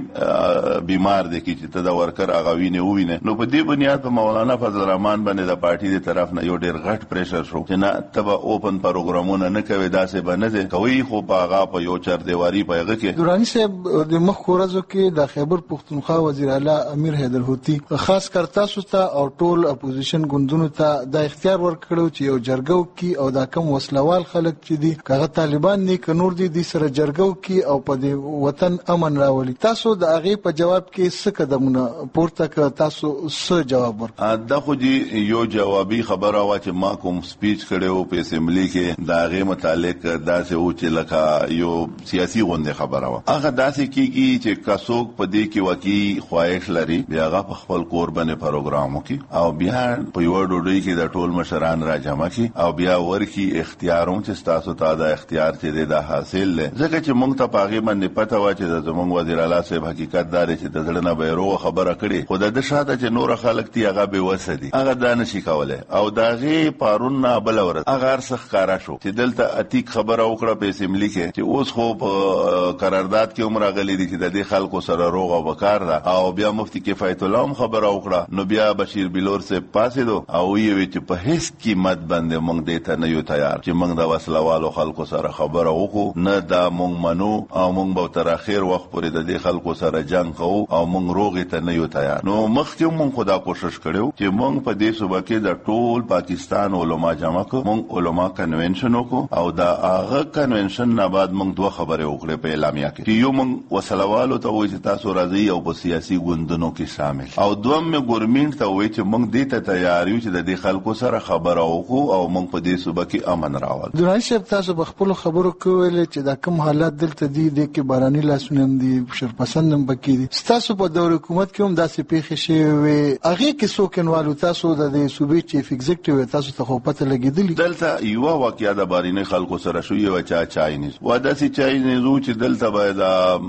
[SPEAKER 4] بیمار دی چې ته دا ورکر هغه ویني ویني. نو په دې بنیاد په مولانا فضل الرحمن باندې د پارټي دی طرف نه یو ډیر غټ پریشر شو چې نه تبه اوپن پروګرامونه نه کوي، داسې باندې کوي خو په هغه په یو چر دیواری په هغه کې.
[SPEAKER 3] دورانی صاحب د مخ ورځو کې د خیبر پختونخوا وزیر اعلی امیر حیدر هوتی خاص کر تاسو ته او ټول اپوزیشن ګوندونو ته د اختیار ورکړو چې یو جرګو کې او دا کم وسلوال خلک چې دي کغه طالبان نه ک نور دي د سره جرګو کې او په دې وطن امن راولي. تاسو د هغه په جواب کې څه قدمونه پورته ک تاسو څه جواب ورکړ؟
[SPEAKER 4] دا خو دي یو جوابي خبره وا چې ما کوم سپیچ کړو په اسمبلی کې دا هغه متعلق داسې و چې لکه یو سیاسي غونډه خبره وا. هغه داسې کیږي چې کڅوک په دې کې واقعي خواهش لري بیا هغه په خپل کور باندې پروګرام وکي او بیا په یو ډوډۍ کې د ټول مشران را جمع کی او بیا ورکی اختیارون چې تاسو ته دا اختیار چې دا حاصل لې. ځکه چې موږ ته پاغي باندې پته و چې زموږ وزیر اعلی صاحب حقیقت دار چې د ځړنه به روغه خبره کړي خو د شاده چې نور خلک تی هغه به وسدي هغه دا نشي کولای او داغه پارون نه بل ورځ هغه ارسخ کارا شو چې دلته اتیک خبره وکړه په اسمبلی کې چې اوس خو په قرارداد کې عمر غلي دي چې د دې خلکو سره روغ او وکړ دا او بیا مفتی کفایت الله هم خبره وکړه. نو بیا بشیر بلور سے پاسې دو او یو چې په هیڅ قیمت باندې موږ دې ته نه یو تیار چې موږ د وسلوالو خلکو سره خبره وکړو نه دا موږ منو او موږ به تر اخر وخت پورې د دې خلکو سره جنگ کوو او موږ روغ ته نه یو تیار. نو مخکې موږ خدا کوشش کړو چې موږ په دې صوبه کې د ټول پاکستان علما جمع کړو، موږ علما کنونشن وکړو او دا هغه کنونشن نه بعد موږ دوه خبره وکړې په اعلامیه کې چې یو موږ وسلوالو ته وایي چې تاسو راځي او په سیاسي ګوندونو کې شامل او دوم مې ګورنمنت ته وایي چې موږ دې ته تیار یو چې د دې خلکو سره خبره وکړو او موږ په دې صوبه کې امن راوړو.
[SPEAKER 3] دوران صاحب تاسو په خپل خبرو کول چې دا کوم حالات دلته دي د کې باراني لاسونه دي شرپسند هم بکی دي تاسو په دور حکومت کې هم داسې پیښې شوي هغه کې څوکینوالو تاسو د دې صوبې چیف ایگزیکټیو تاسو ته خو پته لګیدلی
[SPEAKER 4] دلته یو واقعیا د بارینه خلکو سره شو یو چا چاینیز واده سي چاینیز چې دلته باید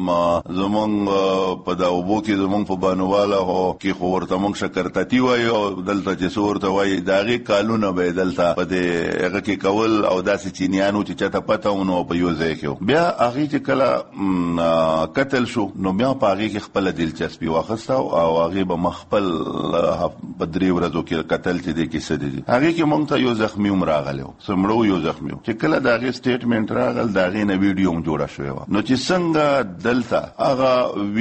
[SPEAKER 4] زمونږ په دا وبو کې زمونږ په بانواله هو کې خو ورته مونږ شکرتتی وای او دلته چې صورت وای داغه قانون به دلته په دې هغه کې کول او داسې چینیانو چې چاته پته ونه په یو ځای کې بیا هغه چې کله قتل شو نو بیا په هغه کې خپل دلچسپي واخسته او هغه به مخبل په درې ورځو کې قتل چې دې کې سدي هغه کې مونږ ته یو زخمی عمر راغلو سمړو یو زخمی چې کله داغه سټیټمنټ راغل داغه نه ویډیو هم جوړه شوی نو چې څنګه دلته هغه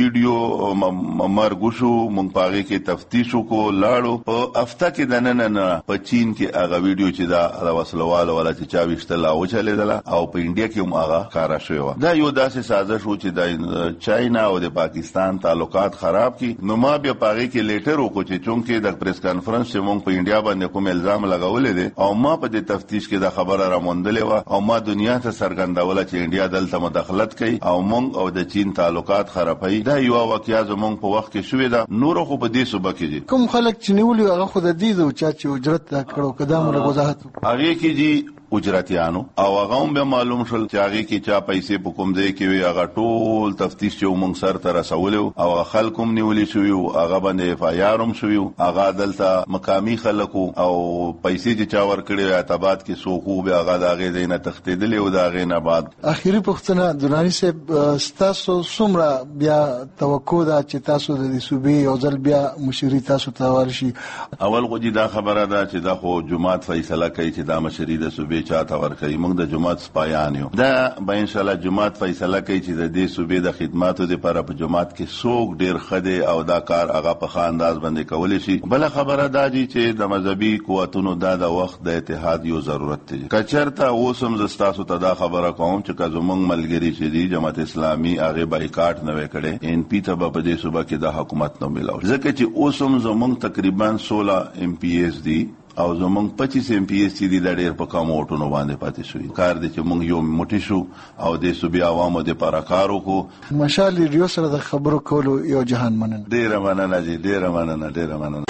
[SPEAKER 4] ویډیو مرګ شو مونږ په هغه کې تفتیش وکړو لاړو په هفته کې د نن نه په چین کې هغه ویډیو چې دا وسلوال ولا چې چا وشتل او چلیدل او په انډیا کې هم هغه کارا شوی دا یو داسې سازش و چې د چاینا او د پاکستان تعلقات خراب کی نو ما بیا په هغه کې لیټر وکړو چې چونکه د پریس کانفرنس چې مونږ په انډیا باندې کوم الزام لګولې دي او ما په دې تفتیش کې دا خبره را مونډلې و او ما دنیا ته سرګندول چې انډیا دلته مداخلت کوي او مونږ او د چین تعلقات خرابوي دا یو واقعیا زمونږ په وخت کې شوې ده نور خو په دې صوبه کې دي کوم
[SPEAKER 3] خلک چې نیولې هغه خو د دې د چا چې اجرت کړو قدم له وضاحت
[SPEAKER 4] هغه کې دي اجرتیانو او هغه هم به معلوم شول چې هغه کې چا پیسې په کوم ځای کې وي هغه ټول تفتیش چې موږ سر ته رسولو او خلکو هم نیولې شوی او هغه باندې اف آی آر هم شوی هغه دلته مقامی خلکو او پیسې چې چا ورکړي اعتبار کې سوقو به هغه دغه دینه تختیدل او دغه نه بعد
[SPEAKER 3] اخیری پوښتنه دونانی صاحب تاسو څومره بیا توقع ده چې تاسو د صوبې او ځل بیا مشري تاسو ته ورشي؟
[SPEAKER 4] اول خو دا خبره ده چې دا خو جماعت فیصله کوي چې دا مشري د صوبې چاته ورکړي موږ د جماعت سپایان یو دا به ان شاء الله جماعت فیصله کوي چې د دې صوبې د خدماتو لپاره په جماعت کې څوک ډیر خده او دا کار هغه په خانداز باندې کولی شي. بل خبره دا دي چې د مذهبي قوتونو دا د وخت د اتحاد یو ضرورت دی. کچرته اوسم زستاسو ته دا خبره کوم چې کزمنګ ملګری چې دی جماعت اسلامي هغه بایکاټ نه وکړي ان پی ته په دې صوبه کې د حکومت نه ملاو ځکه چې اوسم زمنګ تقریبا سولہ ایم پی ایس دی او زمونږ پچیس ایم پی ایس دي د ډېر په کم وټونو باندې پاتې شوی کار دی چې مونږ یو موټی شو او د صوبې عوامو د لپاره کار وکړو.
[SPEAKER 3] مشال ریډیو سره د خبرو کولو یو جهان مننه.
[SPEAKER 4] ډېره مننه جی ډېره مننه ډېره مننه.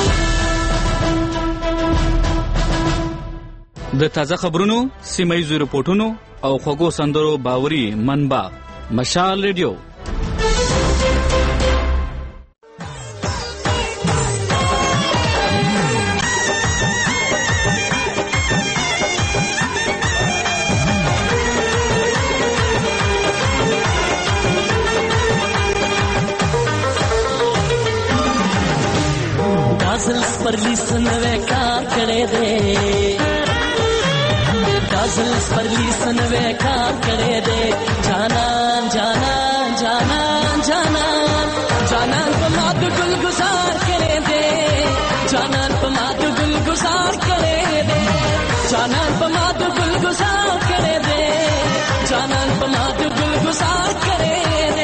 [SPEAKER 2] د تازه خبرونو سیمایي رپورټونو او خوږو سندرو باوري منبع مشال ریډیو.
[SPEAKER 6] परली सनवे कार करे दे काजल परली सनवे कार करे दे जाना जाना जाना जाना जाना पमाद गुल गुजार करे दे जाना पमाद गुल गुजार करे दे जाना पमाद गुल गुजार करे दे जाना पमाद गुल गुजार करे दे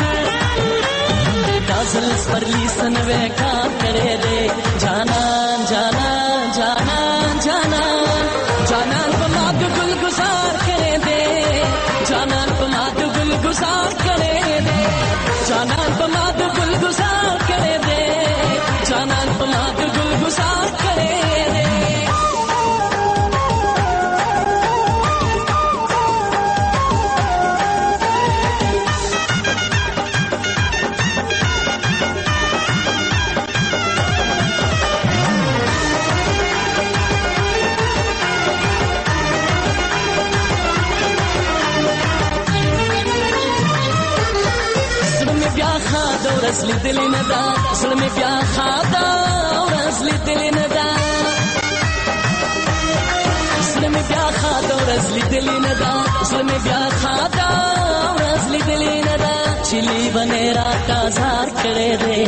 [SPEAKER 6] काजल परली सनवे कार करे दे जाना जाना जाना जाना जाना पमाद गुल गुजार करे दे जाना पमाद गुल गुजार करे दे जाना पमाद गुल गुजार करे दे जाना पमाद गुल गुजार करे दे. ورزلی دل ندا سلمی بیا خادا ورزلی دل ندا سلمی بیا خادا ورزلی دل ندا سلمی بیا خادا ورزلی دل ندا چلی بنے رات آزار کرے دے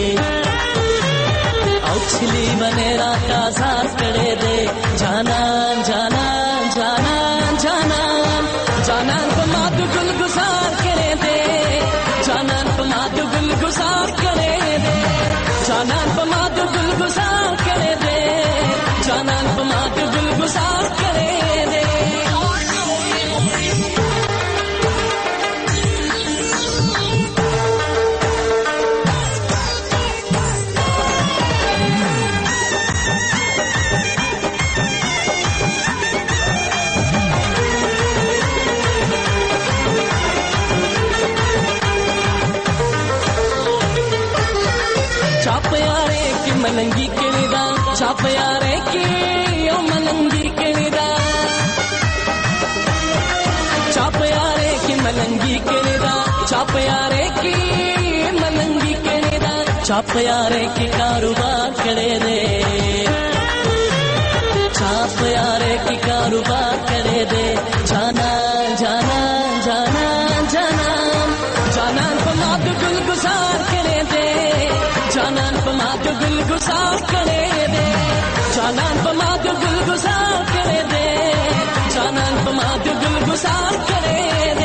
[SPEAKER 6] او چلی بنے رات آزار کرے دے جانا جانا جانا جانا جانا پماد گل گزار کرے دے جانا پماد گل گزار کرے دے جانا پماد گل گزار کرے دے جانا پماد گل گزار کرے دے. मलंगी केदा छाप यारे की ओ मलंगी केदा छाप यारे की मलंगी केदा छाप यारे की मलंगी केदा छाप यारे की कारोबार करे दे छाप यारे की कारोबार करे दे जाना जाना जाना जाना जाना पमाद गुल गुजार करे दे जाना पमाद गुल गुजार करे दे जाना पमाद गुल गुजार करे दे जाना पमाद गुल गुजार करे दे.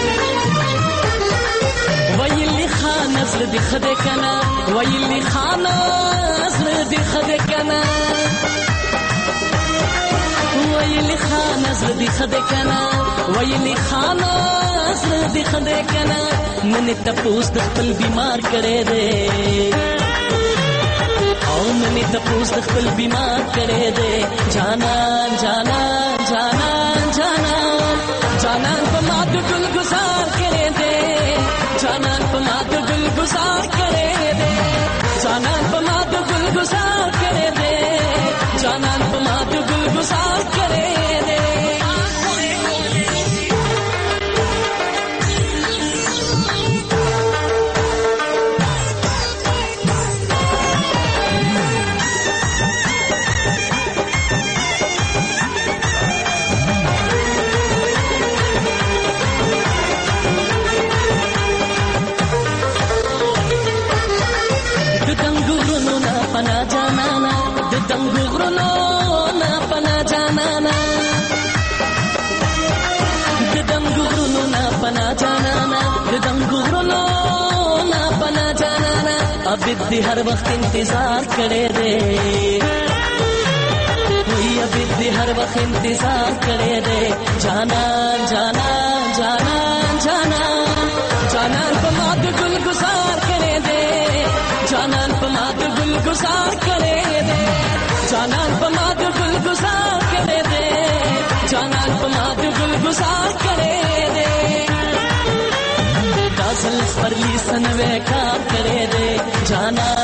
[SPEAKER 6] دی خده کنا ویلی خانا خده کنا ویلی خان زړه دې خده کنا ویلی خان زړه دې خده کنا نن تپوس د خپل بیمار کړي دے او نن تپوس د خپل بیمار کړي دے جانان جانان جانان جانان جانان په ما د ګل گزار کړي دے جانان په ما د ګل گزار کړي دے جانان په ما د ګل گزار کړي دے جانان په ما د ګل گزار کړي دے پنا جانانا د دنګو غرونو نه پنا جانانا د دنګو غرونو نه پنا جانانا د دنګو غرونو نه پنا جانانا ابد دې هر وخت انتظار کړي دے وی ابد دې هر وخت انتظار کړي دے جانان جانان جانان جانان جانان په ما د ګل گزار کړي دے جانان په ما د ګل گزار کړي دے جانان په ما د ګل گزار کړي دے جانان په ما د ګل گزار کړي دے دازل پرلی سنوي کار کړي دے جانان